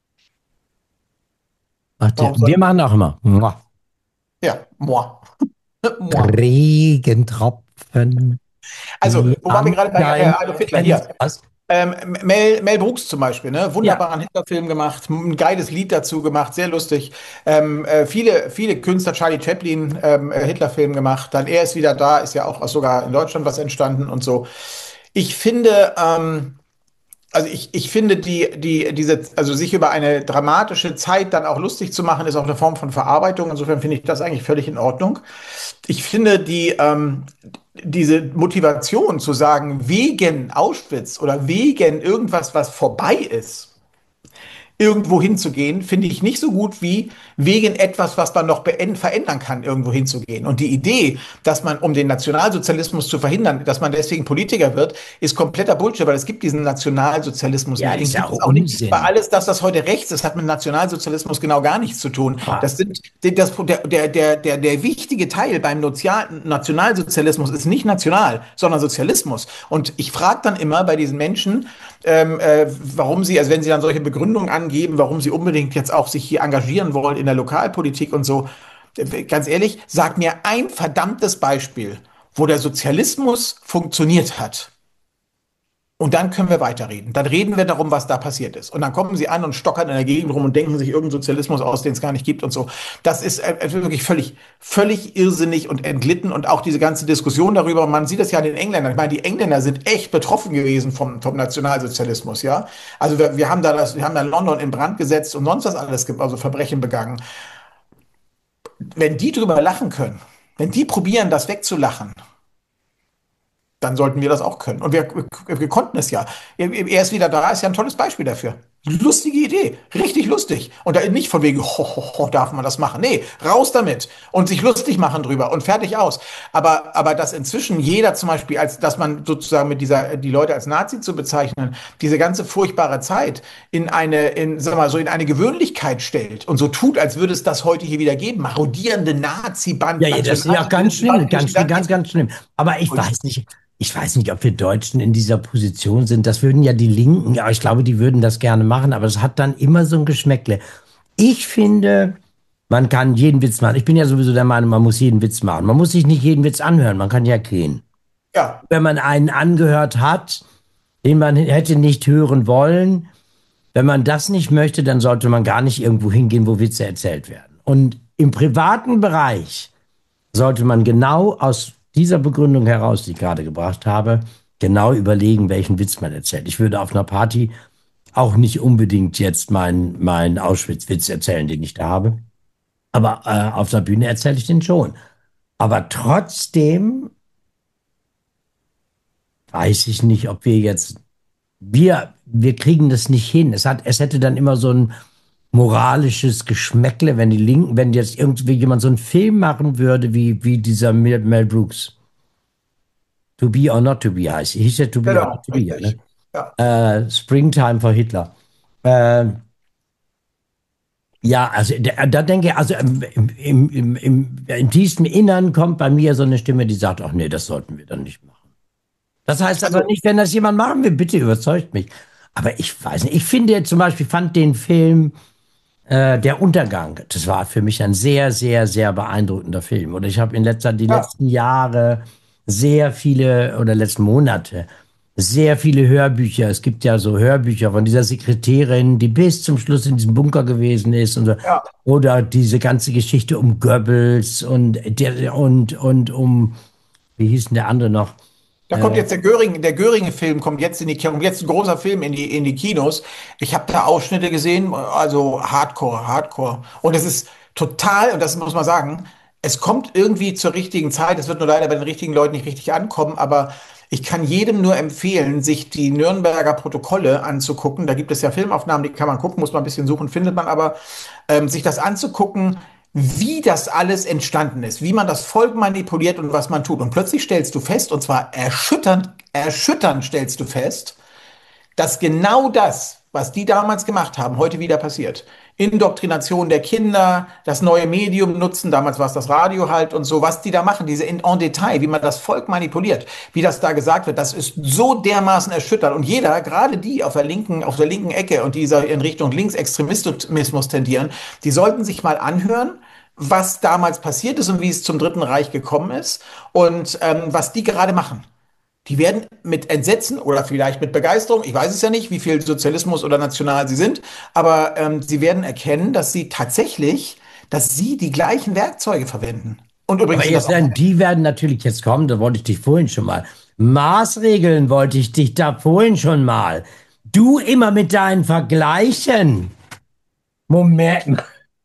Macht ihr, Warum soll wir machen auch immer. Mua. Ja, moi. Moi. Regentropfen. Also, Die wo waren wir am gerade bei äh, Dein Adolf Hitler? Hier. Was? Ähm, Mel, Mel Brooks zum Beispiel, ne? Ja, Wunderbaren Hitlerfilm gemacht, ein geiles Lied dazu gemacht, sehr lustig. Ähm, äh, viele, viele Künstler, Charlie Chaplin, ähm, äh, Hitlerfilm gemacht. Dann Er ist wieder da, ist ja auch sogar in Deutschland was entstanden und so. Ich finde, ähm, also ich, ich finde die, die, diese, also sich über eine dramatische Zeit dann auch lustig zu machen, ist auch eine Form von Verarbeitung. Insofern finde ich das eigentlich völlig in Ordnung. Ich finde die, ähm, diese Motivation zu sagen, wegen Auschwitz oder wegen irgendwas, was vorbei ist, irgendwo hinzugehen, finde ich nicht so gut wie wegen etwas, was man noch beend verändern kann, irgendwo hinzugehen. Und die Idee, dass man, um den Nationalsozialismus zu verhindern, dass man deswegen Politiker wird, ist kompletter Bullshit, weil es gibt diesen Nationalsozialismus ja, nicht. Den ist ja gibt auch es auch nicht. Weil Unsinn. alles das, was heute rechts ist, hat mit Nationalsozialismus genau gar nichts zu tun. Ah, Das sind, das, der, der, der, der, der wichtige Teil beim Nozial, Nationalsozialismus ist nicht national, sondern Sozialismus. Und ich frage dann immer bei diesen Menschen, ähm, äh, warum sie, also wenn sie dann solche Begründungen angeben, warum sie unbedingt jetzt auch sich hier engagieren wollen in der Lokalpolitik und so, äh, ganz ehrlich, sag mir ein verdammtes Beispiel, wo der Sozialismus funktioniert hat. Und dann können wir weiterreden. Dann reden wir darum, was da passiert ist. Und dann kommen sie an und stockern in der Gegend rum und denken sich irgendeinen Sozialismus aus, den es gar nicht gibt und so. Das ist äh, wirklich völlig, völlig irrsinnig und entglitten. Und auch diese ganze Diskussion darüber, man sieht das ja an den Engländern. Ich meine, die Engländer sind echt betroffen gewesen vom, vom Nationalsozialismus, ja. Also wir, wir haben da das, wir haben da London in Brand gesetzt und sonst was alles, ge- also Verbrechen begangen. Wenn die drüber lachen können, wenn die probieren, das wegzulachen, dann sollten wir das auch können. Und wir, wir, wir konnten es ja. Er er ist wieder da, ist ja ein tolles Beispiel dafür. Lustige Idee, richtig lustig. Und da nicht von wegen, ho, ho, ho, darf man das machen? Nee, raus damit und sich lustig machen drüber und fertig aus. Aber, aber dass inzwischen jeder zum Beispiel, als dass man sozusagen mit dieser, die Leute als Nazi zu bezeichnen, diese ganze furchtbare Zeit in eine, in, sag mal, so in eine Gewöhnlichkeit stellt und so tut, als würde es das heute hier wieder geben. Marodierende ja, Nazi-Band, ja, das ist ja auch ganz schlimm, Nationalsozialistische ganz schlimm, Band. ganz, ganz schlimm. Aber ich weiß nicht, ich weiß nicht, ob wir Deutschen in dieser Position sind. Das würden ja die Linken, ja, ich glaube, die würden das gerne machen, aber es hat dann immer so ein Geschmäckle. Ich finde, man kann jeden Witz machen. Ich bin ja sowieso der Meinung, man muss jeden Witz machen. Man muss sich nicht jeden Witz anhören, man kann ja gehen. Ja, Wenn man einen angehört hat, den man hätte nicht hören wollen, wenn man das nicht möchte, dann sollte man gar nicht irgendwo hingehen, wo Witze erzählt werden. Und im privaten Bereich sollte man genau aus dieser Begründung heraus, die ich gerade gebracht habe, genau überlegen, welchen Witz man erzählt. Ich würde auf einer Party auch nicht unbedingt jetzt meinen mein Auschwitz-Witz erzählen, den ich da habe. Aber äh, auf der Bühne erzähle ich den schon. Aber trotzdem weiß ich nicht, ob wir jetzt, wir, wir kriegen das nicht hin. Es hat, es hätte dann immer so ein moralisches Geschmäckle, wenn die Linken, wenn jetzt irgendwie jemand so einen Film machen würde, wie, wie dieser Mel, Mel Brooks. To be or not to be heißt. Hieß ja To be or not genau, to be, ja, ne? richtig. Ja. Äh, Springtime for Hitler. Äh, ja, also da, da denke ich, also im, im, im, im, im tiefsten Innern kommt bei mir so eine Stimme, die sagt, ach nee, das sollten wir dann nicht machen. Das heißt aber Also, nicht, wenn das jemand machen will, bitte überzeugt mich. Aber ich weiß nicht, ich finde zum Beispiel, fand den Film äh, Der Untergang, das war für mich ein sehr, sehr, sehr beeindruckender Film. Und ich habe in letzter, die ja, letzten Jahre sehr viele, oder letzten Monate, sehr viele Hörbücher. Es gibt ja so Hörbücher von dieser Sekretärin, die bis zum Schluss in diesem Bunker gewesen ist und so. ja. Oder diese ganze Geschichte um Goebbels und, der, und, und um, wie hieß denn der andere noch? Da kommt jetzt der Göring, der Göring-Film kommt jetzt in die, kommt jetzt ein großer Film in die, in die Kinos. Ich habe da Ausschnitte gesehen, also Hardcore, Hardcore. Und es ist total, und das muss man sagen, es kommt irgendwie zur richtigen Zeit. Es wird nur leider bei den richtigen Leuten nicht richtig ankommen, aber ich kann jedem nur empfehlen, sich die Nürnberger Protokolle anzugucken. Da gibt es ja Filmaufnahmen, die kann man gucken, muss man ein bisschen suchen, findet man aber, ähm, sich das anzugucken, wie das alles entstanden ist, wie man das Volk manipuliert und was man tut. Und plötzlich stellst du fest, und zwar erschütternd, erschütternd stellst du fest, dass genau das, was die damals gemacht haben, heute wieder passiert. Indoktrination der Kinder, das neue Medium nutzen, damals war es das Radio halt und so, was die da machen, diese in, en Detail, wie man das Volk manipuliert, wie das da gesagt wird, das ist so dermaßen erschütternd. Und jeder, gerade die auf der linken, auf der linken Ecke und die in Richtung Linksextremismus tendieren, die sollten sich mal anhören, was damals passiert ist und wie es zum Dritten Reich gekommen ist und ähm, was die gerade machen. Die werden mit Entsetzen oder vielleicht mit Begeisterung, ich weiß es ja nicht, wie viel Sozialismus oder national sie sind, aber ähm, sie werden erkennen, dass sie tatsächlich, dass sie die gleichen Werkzeuge verwenden. Und übrigens Aber sind das jetzt auch. werden, die werden natürlich jetzt kommen, da wollte ich dich vorhin schon mal. Maßregeln wollte ich dich da vorhin schon mal. Du immer mit deinen Vergleichen. Moment.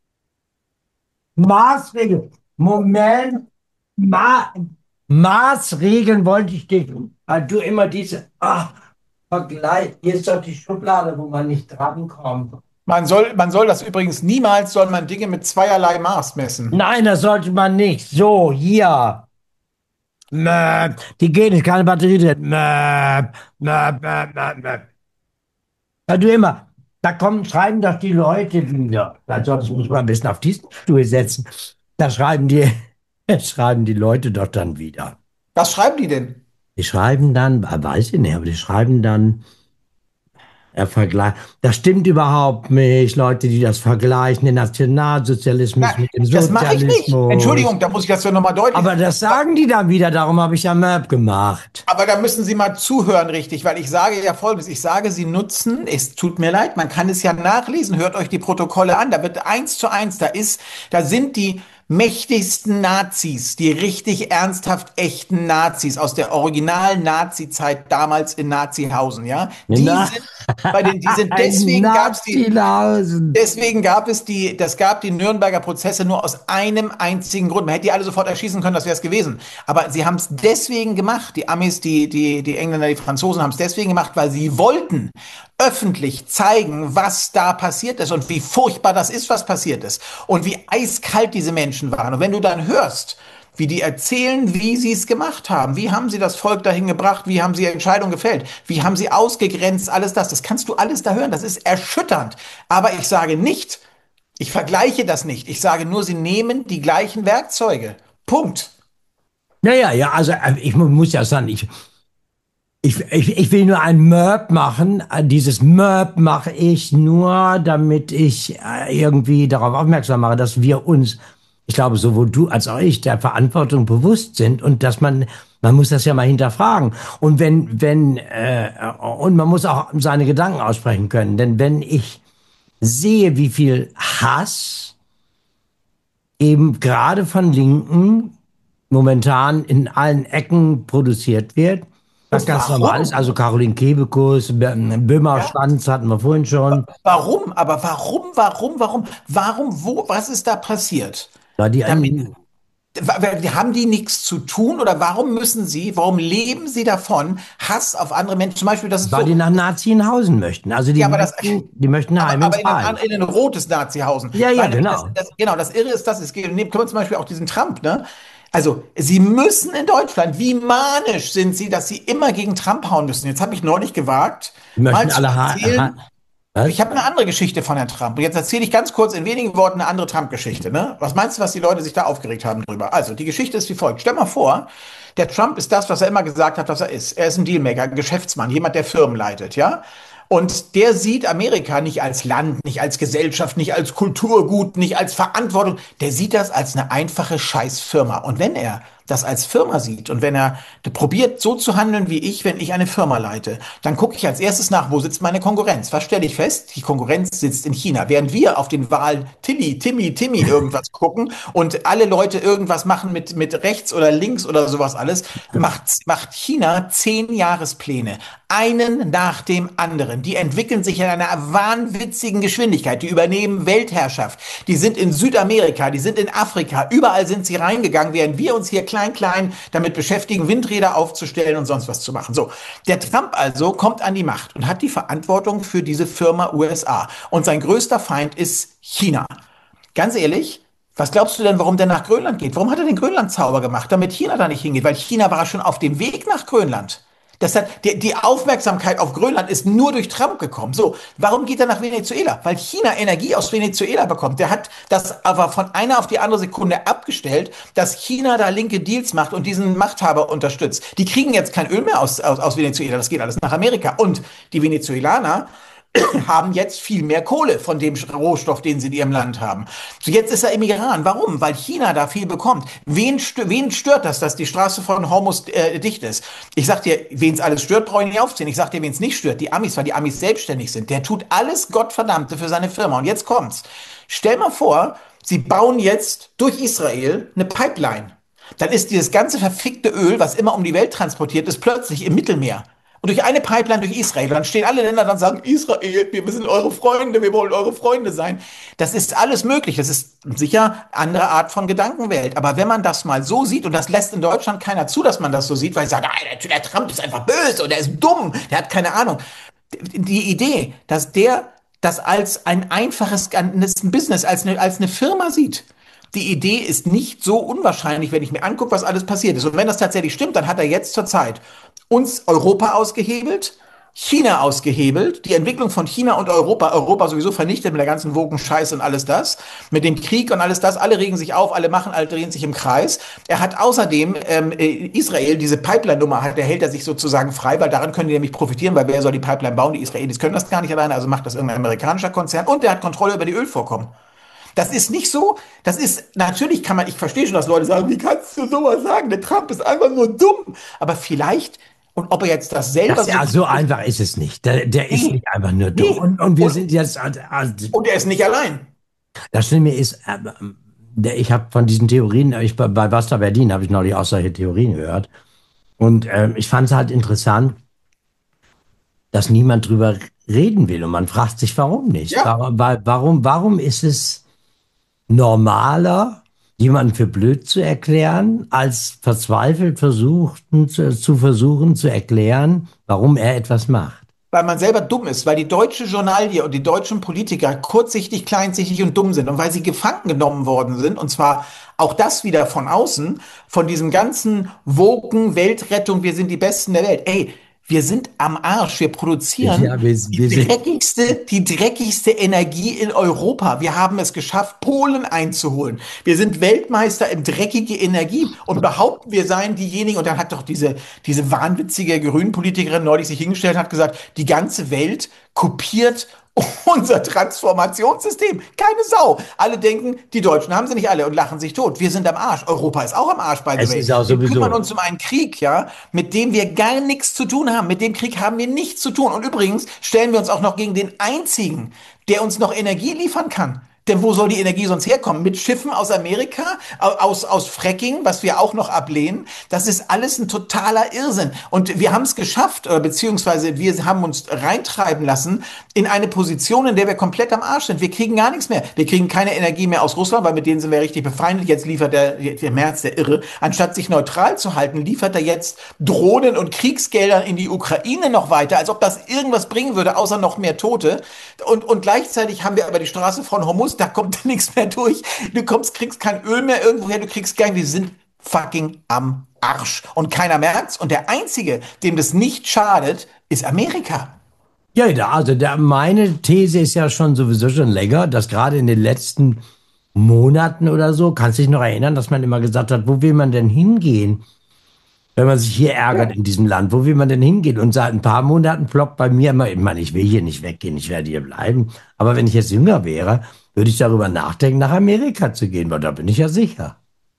Maßregeln. Moment. Ma Maßregeln wollte ich dich. Weil du immer diese. Ah, Vergleich. Hier ist doch die Schublade, wo man nicht drankommt. Man soll, man soll das übrigens niemals, soll man Dinge mit zweierlei Maß messen. Nein, das sollte man nicht. So, hier. Möp. Die geht nicht, keine Batterie drin. Möp. Möp, möp, möp, möp. Ja, du immer. Da kommen, schreiben doch die Leute wieder. Da solltest du mich mal ein bisschen auf diesen Stuhl setzen. Da schreiben die, schreiben die Leute doch dann wieder. Was schreiben die denn? Die schreiben dann, ah, weiß ich nicht, aber die schreiben dann, er vergleicht. Das stimmt überhaupt nicht, Leute, die das vergleichen, den Nationalsozialismus Na, mit dem das mache ich nicht. Sozialismus. Entschuldigung, da muss ich das ja nochmal deutlich. Aber das sagen die dann wieder, darum habe ich ja Map gemacht. Aber da müssen Sie mal zuhören, richtig, weil ich sage ja Folgendes. Ich sage, Sie nutzen, es tut mir leid, man kann es ja nachlesen, hört euch die Protokolle an, da wird eins zu eins, da ist, da sind die mächtigsten Nazis, die richtig ernsthaft echten Nazis aus der originalen Nazi-Zeit damals in Nazihausen, ja, die Na, sind bei den, die sind, deswegen gab es die, Nazilausen. deswegen gab es die, das gab die Nürnberger Prozesse nur aus einem einzigen Grund. Man hätte die alle sofort erschießen können, das wäre es gewesen. Aber sie haben es deswegen gemacht, die Amis, die, die, die Engländer, die Franzosen haben es deswegen gemacht, weil sie wollten öffentlich zeigen, was da passiert ist und wie furchtbar das ist, was passiert ist. Und wie eiskalt diese Menschen waren. Und wenn du dann hörst, wie die erzählen, wie sie es gemacht haben. Wie haben sie das Volk dahin gebracht? Wie haben sie Entscheidungen gefällt? Wie haben sie ausgegrenzt? Alles das. Das kannst du alles da hören. Das ist erschütternd. Aber ich sage nicht, ich vergleiche das nicht. Ich sage nur, sie nehmen die gleichen Werkzeuge. Punkt. Naja, ja, also äh, ich mu- muss ja sagen, ich, ich, ich, ich will nur ein Merp machen. Äh, Dieses Merp mache ich nur, damit ich äh, irgendwie darauf aufmerksam mache, dass wir uns, ich glaube, sowohl du als auch ich, der Verantwortung bewusst sind und dass man, man muss das ja mal hinterfragen. Und wenn, wenn, äh, und man muss auch seine Gedanken aussprechen können. Denn wenn ich sehe, wie viel Hass eben gerade von Linken momentan in allen Ecken produziert wird, was Und ganz normal ist. warum? Also Caroline Kebekus, Böhmer Ja? Schwanz hatten wir vorhin schon. Warum? Aber warum, warum, warum? Warum, wo, was ist da passiert? Ja, die, Damit, ähm, wa- wa- haben die nichts zu tun oder warum müssen sie, warum leben sie davon, Hass auf andere Menschen? Zum Beispiel, das ist weil die so, nach Nazienhausen möchten. Also die ja, aber das, möchten, die möchten aber, heim aber ins in ein, Heim. an- in ein rotes Nazihausen. Ja, ja, Weil nämlich das, genau. das, genau, das Irre ist das, es geht, nehmen, können wir zum Beispiel auch diesen Trump, ne? Also, sie müssen in Deutschland, wie manisch sind sie, dass sie immer gegen Trump hauen müssen. Jetzt habe ich neulich gewagt, Die mal möchten zu alle ha ha erzählen, ich was? habe eine andere Geschichte von Herrn Trump. Und jetzt erzähle ich ganz kurz in wenigen Worten eine andere Trump-Geschichte. Ne? Was meinst du, was die Leute sich da aufgeregt haben drüber? Also, die Geschichte ist wie folgt. Stell mal vor, der Trump ist das, was er immer gesagt hat, was er ist. Er ist ein Dealmaker, ein Geschäftsmann, jemand, der Firmen leitet, ja? Und der sieht Amerika nicht als Land, nicht als Gesellschaft, nicht als Kulturgut, nicht als Verantwortung. Der sieht das als eine einfache Scheißfirma. Und wenn er das als Firma sieht und wenn er probiert, so zu handeln wie ich, wenn ich eine Firma leite, dann gucke ich als erstes nach, wo sitzt meine Konkurrenz? Was stelle ich fest? Die Konkurrenz sitzt in China. Während wir auf den Wahl Tilly, Timmy, Timmy irgendwas gucken und alle Leute irgendwas machen mit, mit rechts oder links oder sowas alles, macht, macht China zehn Jahrespläne. Einen nach dem anderen. Die entwickeln sich in einer wahnwitzigen Geschwindigkeit. Die übernehmen Weltherrschaft. Die sind in Südamerika, die sind in Afrika. Überall sind sie reingegangen, während wir uns hier klein, klein damit beschäftigen, Windräder aufzustellen und sonst was zu machen. So, der Trump also kommt an die Macht und hat die Verantwortung für diese Firma U S A. Und sein größter Feind ist China. Ganz ehrlich, was glaubst du denn, warum der nach Grönland geht? Warum hat er den Grönland-Zauber gemacht, damit China da nicht hingeht? Weil China war schon auf dem Weg nach Grönland. Das hat, die, die Aufmerksamkeit auf Grönland ist nur durch Trump gekommen. So, warum geht er nach Venezuela? Weil China Energie aus Venezuela bekommt. Der hat das aber von einer auf die andere Sekunde abgestellt, dass China da linke Deals macht und diesen Machthaber unterstützt. Die kriegen jetzt kein Öl mehr aus, aus, aus Venezuela. Das geht alles nach Amerika. Und die Venezuelaner haben jetzt viel mehr Kohle von dem Rohstoff, den sie in ihrem Land haben. So, jetzt ist er im Iran. Warum? Weil China da viel bekommt. Wen, stö wen stört das, dass die Straße von Hormuz äh, dicht ist? Ich sag dir, wen es alles stört, brauche ich nicht aufzählen. Ich sag dir, wen es nicht stört. Die Amis, weil die Amis selbstständig sind. Der tut alles Gottverdammte für seine Firma. Und jetzt kommt's. Stell mal vor, sie bauen jetzt durch Israel eine Pipeline. Dann ist dieses ganze verfickte Öl, was immer um die Welt transportiert ist, plötzlich im Mittelmeer. Und durch eine Pipeline durch Israel. Dann stehen alle Länder dann und sagen, Israel, wir sind eure Freunde, wir wollen eure Freunde sein. Das ist alles möglich. Das ist sicher eine andere Art von Gedankenwelt. Aber wenn man das mal so sieht, und das lässt in Deutschland keiner zu, dass man das so sieht, weil sie sagen, ah, der, der Trump ist einfach böse und der ist dumm, der hat keine Ahnung. Die Idee, dass der das als ein einfaches Business, als eine, als eine Firma sieht, die Idee ist nicht so unwahrscheinlich, wenn ich mir angucke, was alles passiert ist. Und wenn das tatsächlich stimmt, dann hat er jetzt zur Zeit uns Europa ausgehebelt, China ausgehebelt, die Entwicklung von China und Europa, Europa sowieso vernichtet mit der ganzen Wogen-Scheiße und alles das, mit dem Krieg und alles das, alle regen sich auf, alle machen, alle drehen sich im Kreis. Er hat außerdem ähm, Israel, diese Pipeline-Nummer, hat, der hält er sich sozusagen frei, weil daran können die nämlich profitieren, weil wer soll die Pipeline bauen? Die Israelis können das gar nicht alleine, also macht das irgendein amerikanischer Konzern und der hat Kontrolle über die Ölvorkommen. Das ist nicht so, das ist, natürlich kann man, ich verstehe schon, dass Leute sagen, wie kannst du sowas sagen? Der Trump ist einfach nur dumm. Aber vielleicht, und ob er jetzt das selber das, ja, so, so einfach ist es nicht. Der, der ist nee, nicht einfach nur dumm. nee. Und, und wir Und, sind jetzt, also, und er ist nicht allein. das Schlimme ist, äh, der, ich habe von diesen Theorien, ich, bei Basta Berlin habe ich neulich auch solche Theorien gehört. Und äh, ich fand es halt interessant, dass niemand drüber reden will. Und man fragt sich, warum nicht? Ja. Warum, warum, warum ist es normaler, jemanden für blöd zu erklären, als verzweifelt versuchten, zu, zu versuchen zu erklären, warum er etwas macht? Weil man selber dumm ist, weil die deutsche Journalie und die deutschen Politiker kurzsichtig, kleinsichtig und dumm sind und weil sie gefangen genommen worden sind, und zwar auch das wieder von außen, von diesem ganzen Woken, Weltrettung, wir sind die Besten der Welt. Ey, wir sind am Arsch. Wir produzieren Ja, wir, wir die dreckigste, die dreckigste Energie in Europa. Wir haben es geschafft, Polen einzuholen. Wir sind Weltmeister in dreckige Energie und behaupten, wir seien diejenigen. Und dann hat doch diese, diese wahnwitzige Grünen-Politikerin neulich sich hingestellt und hat gesagt, die ganze Welt kopiert unser Transformationssystem. Keine Sau. Alle denken, die Deutschen haben sie nicht alle und lachen sich tot. Wir sind am Arsch. Europa ist auch am Arsch, by the es way. ist auch Wir sowieso. kümmern uns um einen Krieg, ja, mit dem wir gar nichts zu tun haben. Mit dem Krieg haben wir nichts zu tun. Und übrigens stellen wir uns auch noch gegen den einzigen, der uns noch Energie liefern kann. Denn wo soll die Energie sonst herkommen? Mit Schiffen aus Amerika, aus, aus Fracking, was wir auch noch ablehnen. Das ist alles ein totaler Irrsinn. Und wir haben es geschafft, oder beziehungsweise wir haben uns reintreiben lassen in eine Position, in der wir komplett am Arsch sind. Wir kriegen gar nichts mehr. Wir kriegen keine Energie mehr aus Russland, weil mit denen sind wir richtig befeindet. Jetzt liefert der, der Merz, der Irre, anstatt sich neutral zu halten, liefert er jetzt Drohnen und Kriegsgelder in die Ukraine noch weiter, als ob das irgendwas bringen würde, außer noch mehr Tote. Und, und gleichzeitig haben wir aber die Straße von Hormuz, da kommt nichts mehr durch. Du kommst, kriegst kein Öl mehr irgendwo her, du kriegst gar nicht, wir sind fucking am Arsch. Und keiner merkt's. Und der Einzige, dem das nicht schadet, ist Amerika. Ja, da, also da, meine These ist ja schon sowieso schon länger, dass gerade in den letzten Monaten oder so, kannst du dich noch erinnern, dass man immer gesagt hat, wo will man denn hingehen, wenn man sich hier ärgert ja. in diesem Land? Wo will man denn hingehen? Und seit ein paar Monaten ploppt bei mir immer, ich meine, ich will hier nicht weggehen, ich werde hier bleiben. Aber wenn ich jetzt jünger wäre, würde ich darüber nachdenken, nach Amerika zu gehen, weil da bin ich ja sicher.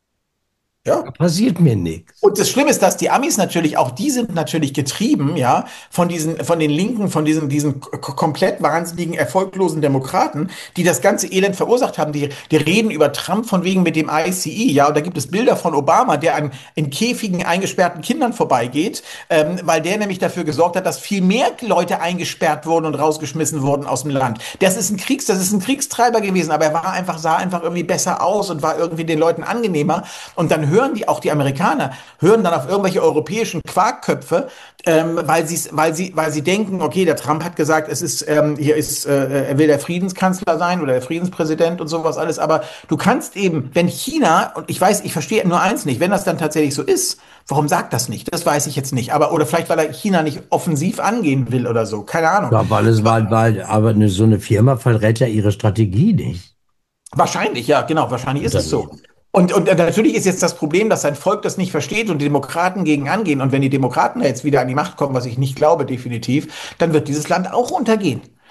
Ja. Da passiert mir nichts. Und das Schlimme ist, dass die Amis natürlich, auch die sind natürlich getrieben, ja, von diesen, von den Linken, von diesen, diesen komplett wahnsinnigen, erfolglosen Demokraten, die das ganze Elend verursacht haben. Die, die reden über Trump von wegen mit dem I C E, ja, und da gibt es Bilder von Obama, der an, in Käfigen eingesperrten Kindern vorbeigeht, ähm, weil der nämlich dafür gesorgt hat, dass viel mehr Leute eingesperrt wurden und rausgeschmissen wurden aus dem Land. Das ist ein Kriegs, das ist ein Kriegstreiber gewesen, aber er war einfach, sah einfach irgendwie besser aus und war irgendwie den Leuten angenehmer. Und dann hören die, auch die Amerikaner, hören dann auf irgendwelche europäischen Quarkköpfe, ähm, weil, weil, sie, weil sie denken, okay, der Trump hat gesagt, es ist, ähm, hier ist, äh, er will der Friedenskanzler sein oder der Friedenspräsident und sowas alles, aber du kannst eben, wenn China, und ich weiß, ich verstehe nur eins nicht, wenn das dann tatsächlich so ist, warum sagt das nicht? Das weiß ich jetzt nicht, aber, oder vielleicht, weil er China nicht offensiv angehen will oder so, keine Ahnung. Ja, weil es war, weil, aber eine, so eine Firma verrät ja ihre Strategie nicht. Wahrscheinlich, ja, genau, wahrscheinlich ist es so. Und, und natürlich ist jetzt das Problem, dass sein Volk das nicht versteht und die Demokraten gegen angehen. Und wenn die Demokraten jetzt wieder an die Macht kommen, was ich nicht glaube, definitiv, dann wird dieses Land auch untergehen.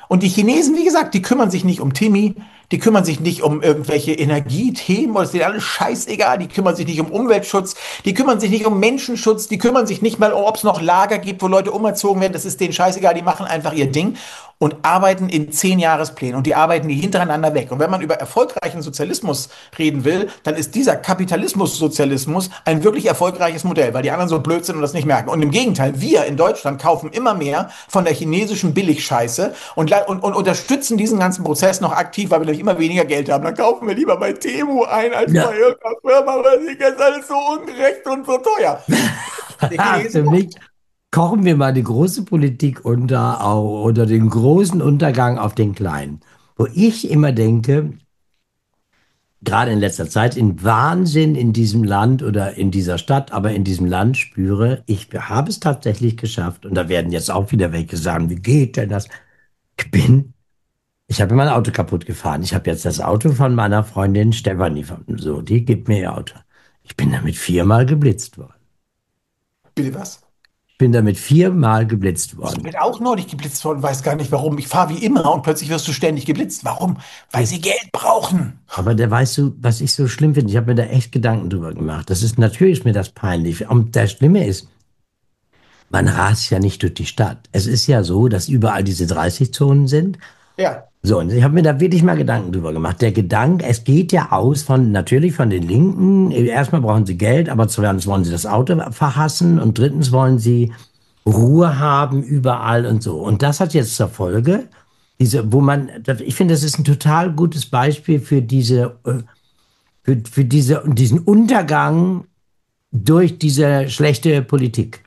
Und die Chinesen, wie gesagt, die kümmern sich nicht um Timmy, die kümmern sich nicht um irgendwelche Energiethemen, oder ist denen alles scheißegal, die kümmern sich nicht um Umweltschutz, die kümmern sich nicht um Menschenschutz, die kümmern sich nicht mal, ob es noch Lager gibt, wo Leute umerzogen werden, das ist denen scheißegal, die machen einfach ihr Ding und arbeiten in Zehn-Jahresplänen und die arbeiten die hintereinander weg. Und wenn man über erfolgreichen Sozialismus reden will, dann ist dieser Kapitalismus-Sozialismus ein wirklich erfolgreiches Modell, weil die anderen so blöd sind und das nicht merken. Und im Gegenteil, wir in Deutschland kaufen immer mehr von der chinesischen Billigscheiße und, und, und unterstützen diesen ganzen Prozess noch aktiv, weil wir nämlich immer weniger Geld haben. Dann kaufen wir lieber bei Temu ein als Ja. bei irgendeiner Firma, weil sie ist alles so ungerecht und so teuer. Für mich kochen wir mal die große Politik unter, auch unter den großen Untergang auf den kleinen. Wo ich immer denke, gerade in letzter Zeit, in Wahnsinn in diesem Land oder in dieser Stadt, aber in diesem Land spüre, ich habe es tatsächlich geschafft. Und da werden jetzt auch wieder welche sagen, wie geht denn das? Ich bin, ich habe mein Auto kaputt gefahren. Ich habe jetzt das Auto von meiner Freundin Stefanie, so, die gibt mir ihr Auto. Ich bin damit viermal geblitzt worden. Bitte was? Ich bin damit viermal geblitzt Ich worden. bin auch neulich geblitzt worden, weiß gar nicht warum. Ich fahre wie immer und plötzlich wirst du ständig geblitzt. Warum? Weil sie Geld brauchen. Aber der weißt du, was ich so schlimm finde, ich habe mir da echt Gedanken drüber gemacht. Das ist natürlich ist mir das peinlich. Und das Schlimme ist, man rast ja nicht durch die Stadt. Es ist ja so, dass überall diese dreißig-Zonen sind. Ja. So, und ich habe mir da wirklich mal Gedanken drüber gemacht. Der Gedanke, es geht ja aus von, natürlich von den Linken. Erstmal brauchen sie Geld, aber zweitens wollen sie das Auto verhassen und drittens wollen sie Ruhe haben überall und so. Und das hat jetzt zur Folge, diese, wo man, ich finde, das ist ein total gutes Beispiel für diese, für, für diese, diesen Untergang durch diese schlechte Politik.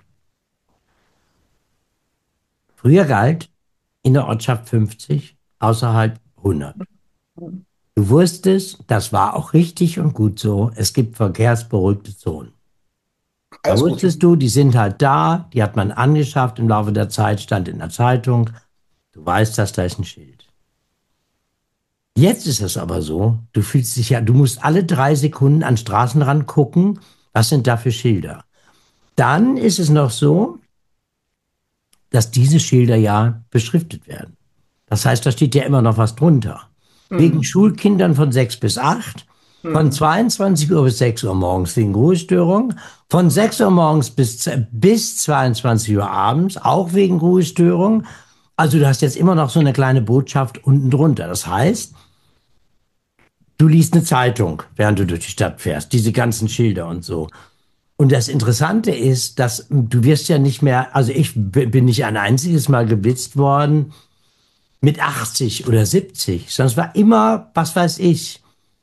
Früher galt in der Ortschaft fünfzig, außerhalb hundert. Du wusstest, das war auch richtig und gut so, es gibt verkehrsberuhigte Zonen. Da Alles gut. wusstest du, die sind halt da, die hat man angeschafft im Laufe der Zeit, stand in der Zeitung. Du weißt, dass da ist ein Schild. Jetzt ist es aber so, du fühlst dich ja, du musst alle drei Sekunden an den Straßenrand gucken, was sind da für Schilder. Dann ist es noch so, dass diese Schilder ja beschriftet werden. Das heißt, da steht ja immer noch was drunter. Mhm. Wegen Schulkindern von sechs bis acht, mhm. von zweiundzwanzig Uhr bis sechs Uhr morgens wegen Ruhestörung, von sechs Uhr morgens bis, bis zweiundzwanzig Uhr abends, auch wegen Ruhestörung. Also du hast jetzt immer noch so eine kleine Botschaft unten drunter. Das heißt, du liest eine Zeitung, während du durch die Stadt fährst, diese ganzen Schilder und so. Und das Interessante ist, dass du wirst ja nicht mehr, also ich bin nicht ein einziges Mal geblitzt worden mit achtzig oder siebzig, sondern es war immer, was weiß ich,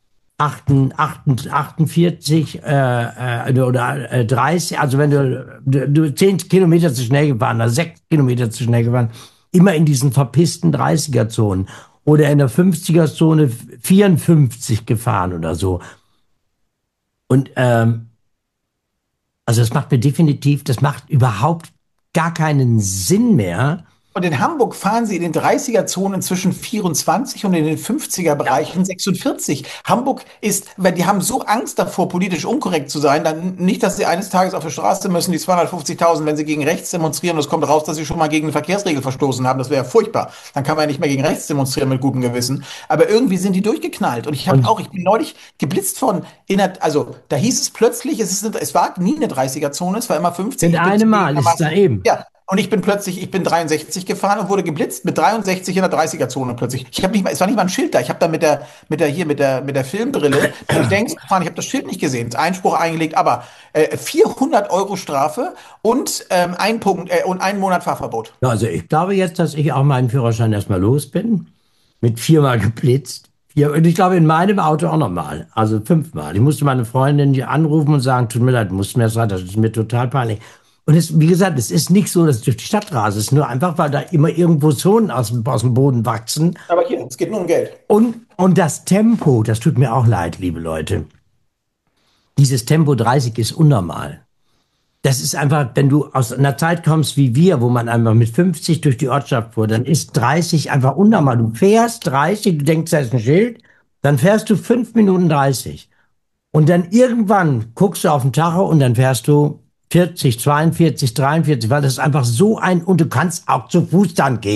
achtundvierzig äh, äh, oder äh, dreißig, also wenn du, du, du zehn Kilometer zu schnell gefahren oder sechs Kilometer zu schnell gefahren, immer in diesen verpissten dreißiger-Zonen oder in der fünfziger-Zone vierundfünfzig gefahren oder so. Und ähm, also das macht mir definitiv, das macht überhaupt gar keinen Sinn mehr. Und in Hamburg fahren sie in den dreißiger-Zonen zwischen vierundzwanzig und in den fünfziger-Bereichen sechsundvierzig. Hamburg ist, weil die haben so Angst davor, politisch unkorrekt zu sein, dann nicht, dass sie eines Tages auf der Straße müssen, die zweihundertfünfzigtausend, wenn sie gegen rechts demonstrieren und es kommt raus, dass sie schon mal gegen eine Verkehrsregel verstoßen haben. Das wäre ja furchtbar. Dann kann man ja nicht mehr gegen rechts demonstrieren mit gutem Gewissen. Aber irgendwie sind die durchgeknallt. Und ich habe auch, ich bin neulich geblitzt von, in der, also da hieß es plötzlich, es, ist, es war nie eine dreißiger-Zone, es war immer fünfzig. Mit einem Mal ist es da eben. Ja. Und ich bin plötzlich, ich bin dreiundsechzig gefahren und wurde geblitzt mit dreiundsechzig in der dreißiger-Zone plötzlich. Ich habe nicht mal, es war nicht mal ein Schild da. Ich habe da mit der, mit der hier, mit der, mit der Filmbrille durch Dings gefahren. Ich habe das Schild nicht gesehen. Einspruch eingelegt, aber äh, vierhundert Euro Strafe und ähm, ein Punkt äh, und einen Monat Fahrverbot. Also ich glaube jetzt, dass ich auch meinen Führerschein erstmal los bin. Mit viermal geblitzt. Vier, und ich glaube in meinem Auto auch nochmal. Also fünfmal. Ich musste meine Freundin hier anrufen und sagen, tut mir leid, musst mir das sagen, das ist mir total peinlich. Und es, wie gesagt, es ist nicht so, dass ich durch die Stadt rase. Es ist nur einfach, weil da immer irgendwo Zonen aus, aus dem Boden wachsen. Aber hier, es geht nur um Geld. Und, und das Tempo, das tut mir auch leid, liebe Leute. Dieses Tempo dreißig ist unnormal. Das ist einfach, wenn du aus einer Zeit kommst wie wir, wo man einfach mit fünfzig durch die Ortschaft fuhr, dann ist dreißig einfach unnormal. Du fährst dreißig, du denkst, da ist ein Schild, dann fährst du fünf Minuten dreißig. Und dann irgendwann guckst du auf den Tacho und dann fährst du vierzig, zweiundvierzig, dreiundvierzig, weil das ist einfach so ein, und du kannst auch zu Fuß dann gehen.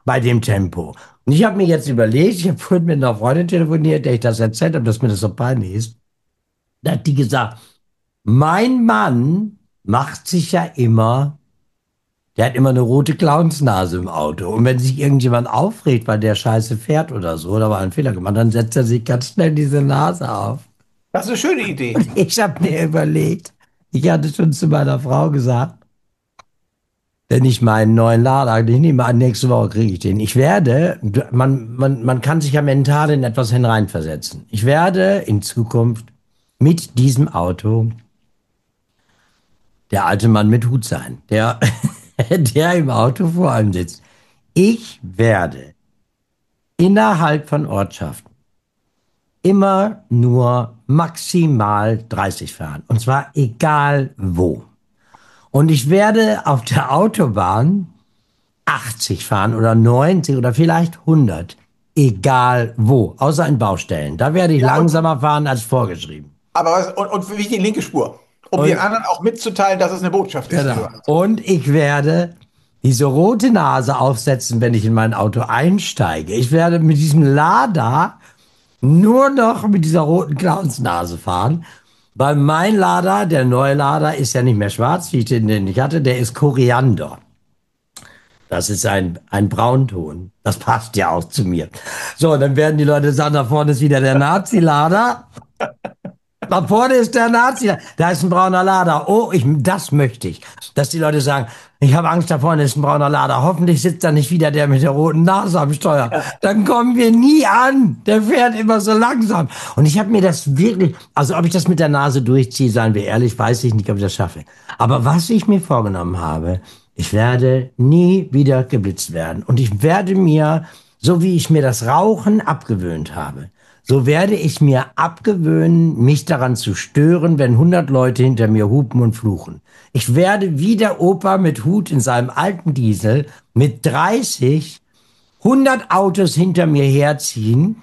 bei dem Tempo. Und ich habe mir jetzt überlegt, ich habe vorhin mit einer Freundin telefoniert, der ich das erzählt habe, dass mir das so peinlich ist. Da hat die gesagt, mein Mann macht sich ja immer, der hat immer eine rote Clownsnase im Auto. Und wenn sich irgendjemand aufregt, weil der scheiße fährt oder so, oder war ein Fehler gemacht, dann setzt er sich ganz schnell diese Nase auf. Das ist eine schöne Idee. Und ich habe mir überlegt, ich hatte schon zu meiner Frau gesagt, wenn ich meinen neuen Lader, ich nehme an, nächste Woche kriege ich den. Ich werde, man, man, man kann sich ja mental in etwas hineinversetzen. Ich werde in Zukunft mit diesem Auto der alte Mann mit Hut sein, der, der im Auto vor allem sitzt. Ich werde innerhalb von Ortschaften immer nur maximal dreißig fahren. Und zwar egal wo. Und ich werde auf der Autobahn achtzig fahren oder neunzig oder vielleicht hundert. Egal wo. Außer in Baustellen. Da werde ich Ja, und, langsamer fahren als vorgeschrieben. aber was, und, und für mich die linke Spur. Um Und, den anderen auch mitzuteilen, dass es eine Botschaft ist, die genau. du hast. Und ich werde diese rote Nase aufsetzen, wenn ich in mein Auto einsteige. Ich werde mit diesem Lader nur noch mit dieser roten Clownsnase fahren. Weil mein Lader, der neue Lader, ist ja nicht mehr schwarz, wie ich den, den ich hatte, der ist Koriander. Das ist ein, ein Braunton. Das passt ja auch zu mir. So, dann werden die Leute sagen, da vorne ist wieder der Nazi-Lader. Da vorne ist der Nazi. Da ist ein brauner Lader. Oh, ich, das möchte ich. Dass die Leute sagen, ich habe Angst, da vorne ist ein brauner Lader. Hoffentlich sitzt da nicht wieder der mit der roten Nase am Steuer. Dann kommen wir nie an. Der fährt immer so langsam. Und ich habe mir das wirklich, also ob ich das mit der Nase durchziehe, seien wir ehrlich, weiß ich nicht, ob ich das schaffe. Aber was ich mir vorgenommen habe, ich werde nie wieder geblitzt werden. Und ich werde mir, so wie ich mir das Rauchen abgewöhnt habe, so werde ich mir abgewöhnen, mich daran zu stören, wenn hundert Leute hinter mir hupen und fluchen. Ich werde wie der Opa mit Hut in seinem alten Diesel mit dreißig, hundert Autos hinter mir herziehen.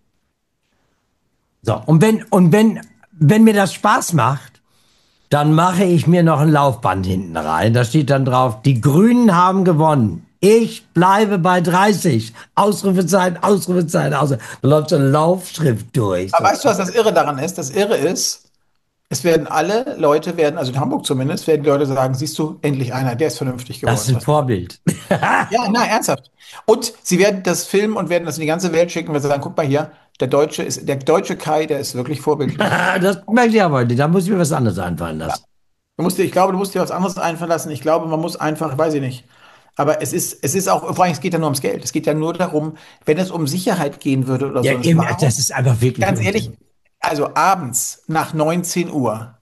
So, und wenn, und wenn, wenn mir das Spaß macht, dann mache ich mir noch ein Laufband hinten rein. Da steht dann drauf, die Grünen haben gewonnen. Ich bleibe bei dreißig. Ausrufezeichen, Ausrufezeichen, Ausrufezeichen. Da läuft so eine Laufschrift durch. Aber weißt du, was das Irre daran ist? Das Irre ist, es werden alle Leute werden, also in Hamburg zumindest, werden die Leute sagen, siehst du, endlich einer, der ist vernünftig geworden. Das ist ein Vorbild. Ja, na, ernsthaft. Und sie werden das filmen und werden das in die ganze Welt schicken, weil sie sagen, guck mal hier, der Deutsche ist, der deutsche Kai, der ist wirklich vorbildlich. Das möchte ich aber nicht. Da muss ich mir was anderes einfallen lassen. Du musst dir, ich glaube, du musst dir was anderes einfallen lassen. Ich glaube, man muss einfach, weiß ich nicht. Aber es ist, es ist auch, vor allem, es geht ja nur ums Geld. Es geht ja nur darum, wenn es um Sicherheit gehen würde oder Ja, so. Das, eben, warum, das ist einfach wirklich. ganz ehrlich, also abends nach neunzehn Uhr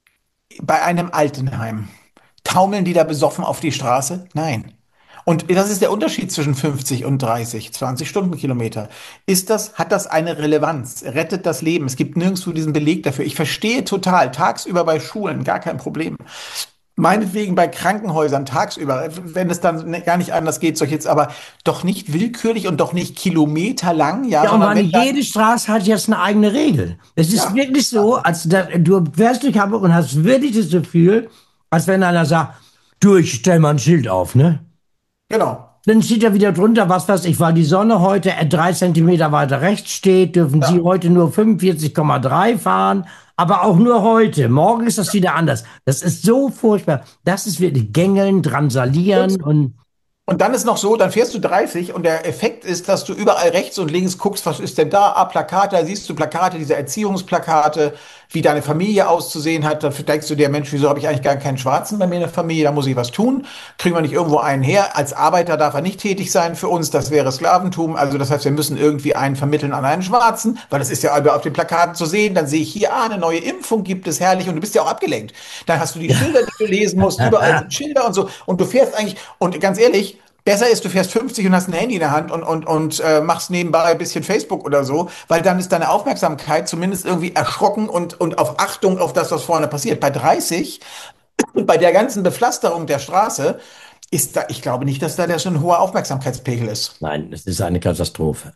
bei einem Altenheim, taumeln die da besoffen auf die Straße? Nein. Und das ist der Unterschied zwischen fünfzig und dreißig, zwanzig Stundenkilometer. Ist das, hat das eine Relevanz? Rettet das Leben? Es gibt nirgendwo diesen Beleg dafür. Ich verstehe total, tagsüber bei Schulen, gar kein Problem. Meinetwegen bei Krankenhäusern tagsüber, wenn es dann gar nicht anders geht, so jetzt aber doch nicht willkürlich und doch nicht kilometerlang, ja, Ja, und sondern man, wenn dann, jede Straße hat jetzt eine eigene Regel. Es ist ja, wirklich so, als da, du fährst durch Hamburg und hast wirklich das Gefühl, als wenn einer sagt, du, ich stell mal ein Schild auf, ne? genau. Dann steht da wieder drunter, was weiß ich, weil die Sonne heute drei Zentimeter weiter rechts steht, dürfen Sie Ja. heute nur fünfundvierzig Komma drei fahren, aber auch nur heute. Morgen ist das wieder anders. Das ist so furchtbar. Das ist wirklich Gängeln, Drangsalieren und Und dann ist noch so, dann fährst du dreißig und der Effekt ist, dass du überall rechts und links guckst, was ist denn da? Ah, Plakate, da siehst du Plakate, diese Erziehungsplakate, wie deine Familie auszusehen hat. Dann denkst du dir, Mensch, wieso habe ich eigentlich gar keinen Schwarzen bei mir in der Familie? Da muss ich was tun. Kriegen wir nicht irgendwo einen her? Als Arbeiter darf er nicht tätig sein für uns, das wäre Sklaventum. Also das heißt, wir müssen irgendwie einen vermitteln an einen Schwarzen, weil das ist ja auf den Plakaten zu sehen. Dann sehe ich hier, ah, eine neue Impfung gibt es, herrlich. Und du bist ja auch abgelenkt. Dann hast du die Schilder, die du lesen musst, überall sind Schilder und so. Und du fährst eigentlich, und ganz ehrlich, besser ist, du fährst fünfzig und hast ein Handy in der Hand und, und, und äh, machst nebenbei ein bisschen Facebook oder so, weil dann ist deine Aufmerksamkeit zumindest irgendwie erschrocken und, und auf Achtung auf das, was vorne passiert. Bei dreißig, bei der ganzen Bepflasterung der Straße, ist da, ich glaube nicht, dass da der schon ein hoher Aufmerksamkeitspegel ist. nein, es ist eine Katastrophe.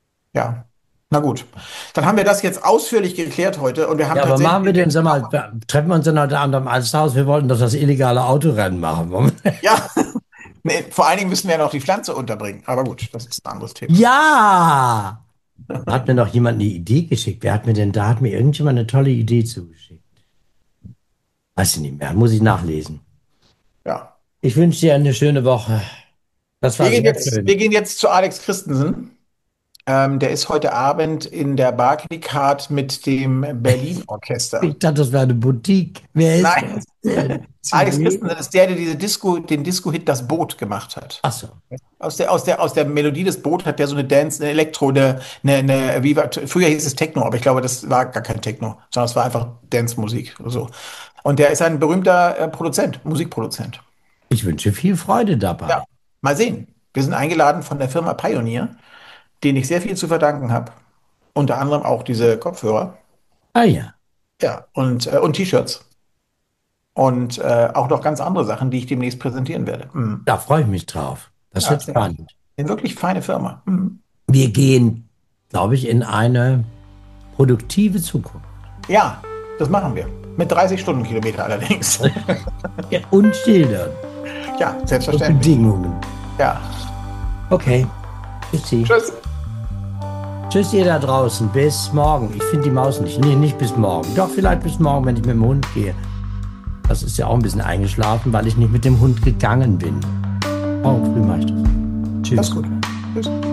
Ja, na gut. Dann haben wir das jetzt ausführlich geklärt heute und wir haben Ja, aber machen wir tatsächlich, den, sag mal, treffen wir uns dann heute Abend am Alsterhaus, wir wollten doch das illegale Autorennen machen. ja, Nee, vor allen Dingen müssen wir ja noch die Pflanze unterbringen. Aber gut, das ist ein anderes Thema. Ja! Da hat mir noch jemand eine Idee geschickt. Wer hat mir denn, da hat mir irgendjemand eine tolle Idee zugeschickt. Weiß ich nicht mehr, muss ich nachlesen. Ja. Ich wünsche dir eine schöne Woche. Das Wir war gehen sehr jetzt, wir schön. gehen jetzt zu Alex Christensen. Ähm, der ist heute Abend in der Barclaycard mit dem Berlin-Orchester. Ich dachte, das wäre eine Boutique. Wer ist Nein, das denn? Zu Alex wem? Christensen ist der, der diese Disco, den Disco-Hit Das Boot gemacht hat. Ach so. Aus der, aus der, aus der Melodie des Boot hat der so eine Dance, eine Elektro, eine, eine, eine wie war, früher hieß es Techno, aber ich glaube, das war gar kein Techno, sondern es war einfach Dance-Musik oder so. Und der ist ein berühmter äh, Produzent, Musikproduzent. Ich wünsche viel Freude Ja, dabei. mal sehen. Wir sind eingeladen von der Firma Pioneer, denen ich sehr viel zu verdanken habe. Unter anderem auch diese Kopfhörer. Ah ja, Ja, und, äh, und T-Shirts. Und äh, auch noch ganz andere Sachen, die ich demnächst präsentieren werde. Mhm. da freue ich mich drauf. Das Ja, wird ist eine, spannend. eine wirklich feine Firma. Mhm. Wir gehen, glaube ich, in eine produktive Zukunft. Ja, das machen wir. Mit dreißig Stundenkilometer allerdings. Und Schildern Ja, und selbstverständlich. Bedingungen. Ja. Okay. Tschüssi. Tschüss. Tschüss, ihr da draußen. Bis morgen. Ich finde die Maus nicht. Nee, nicht bis morgen. Doch, vielleicht bis morgen, wenn ich mit dem Hund gehe. Das ist ja auch ein bisschen eingeschlafen, weil ich nicht mit dem Hund gegangen bin. Morgen früh mache ich das. Das Tschüss. ist gut. Tschüss.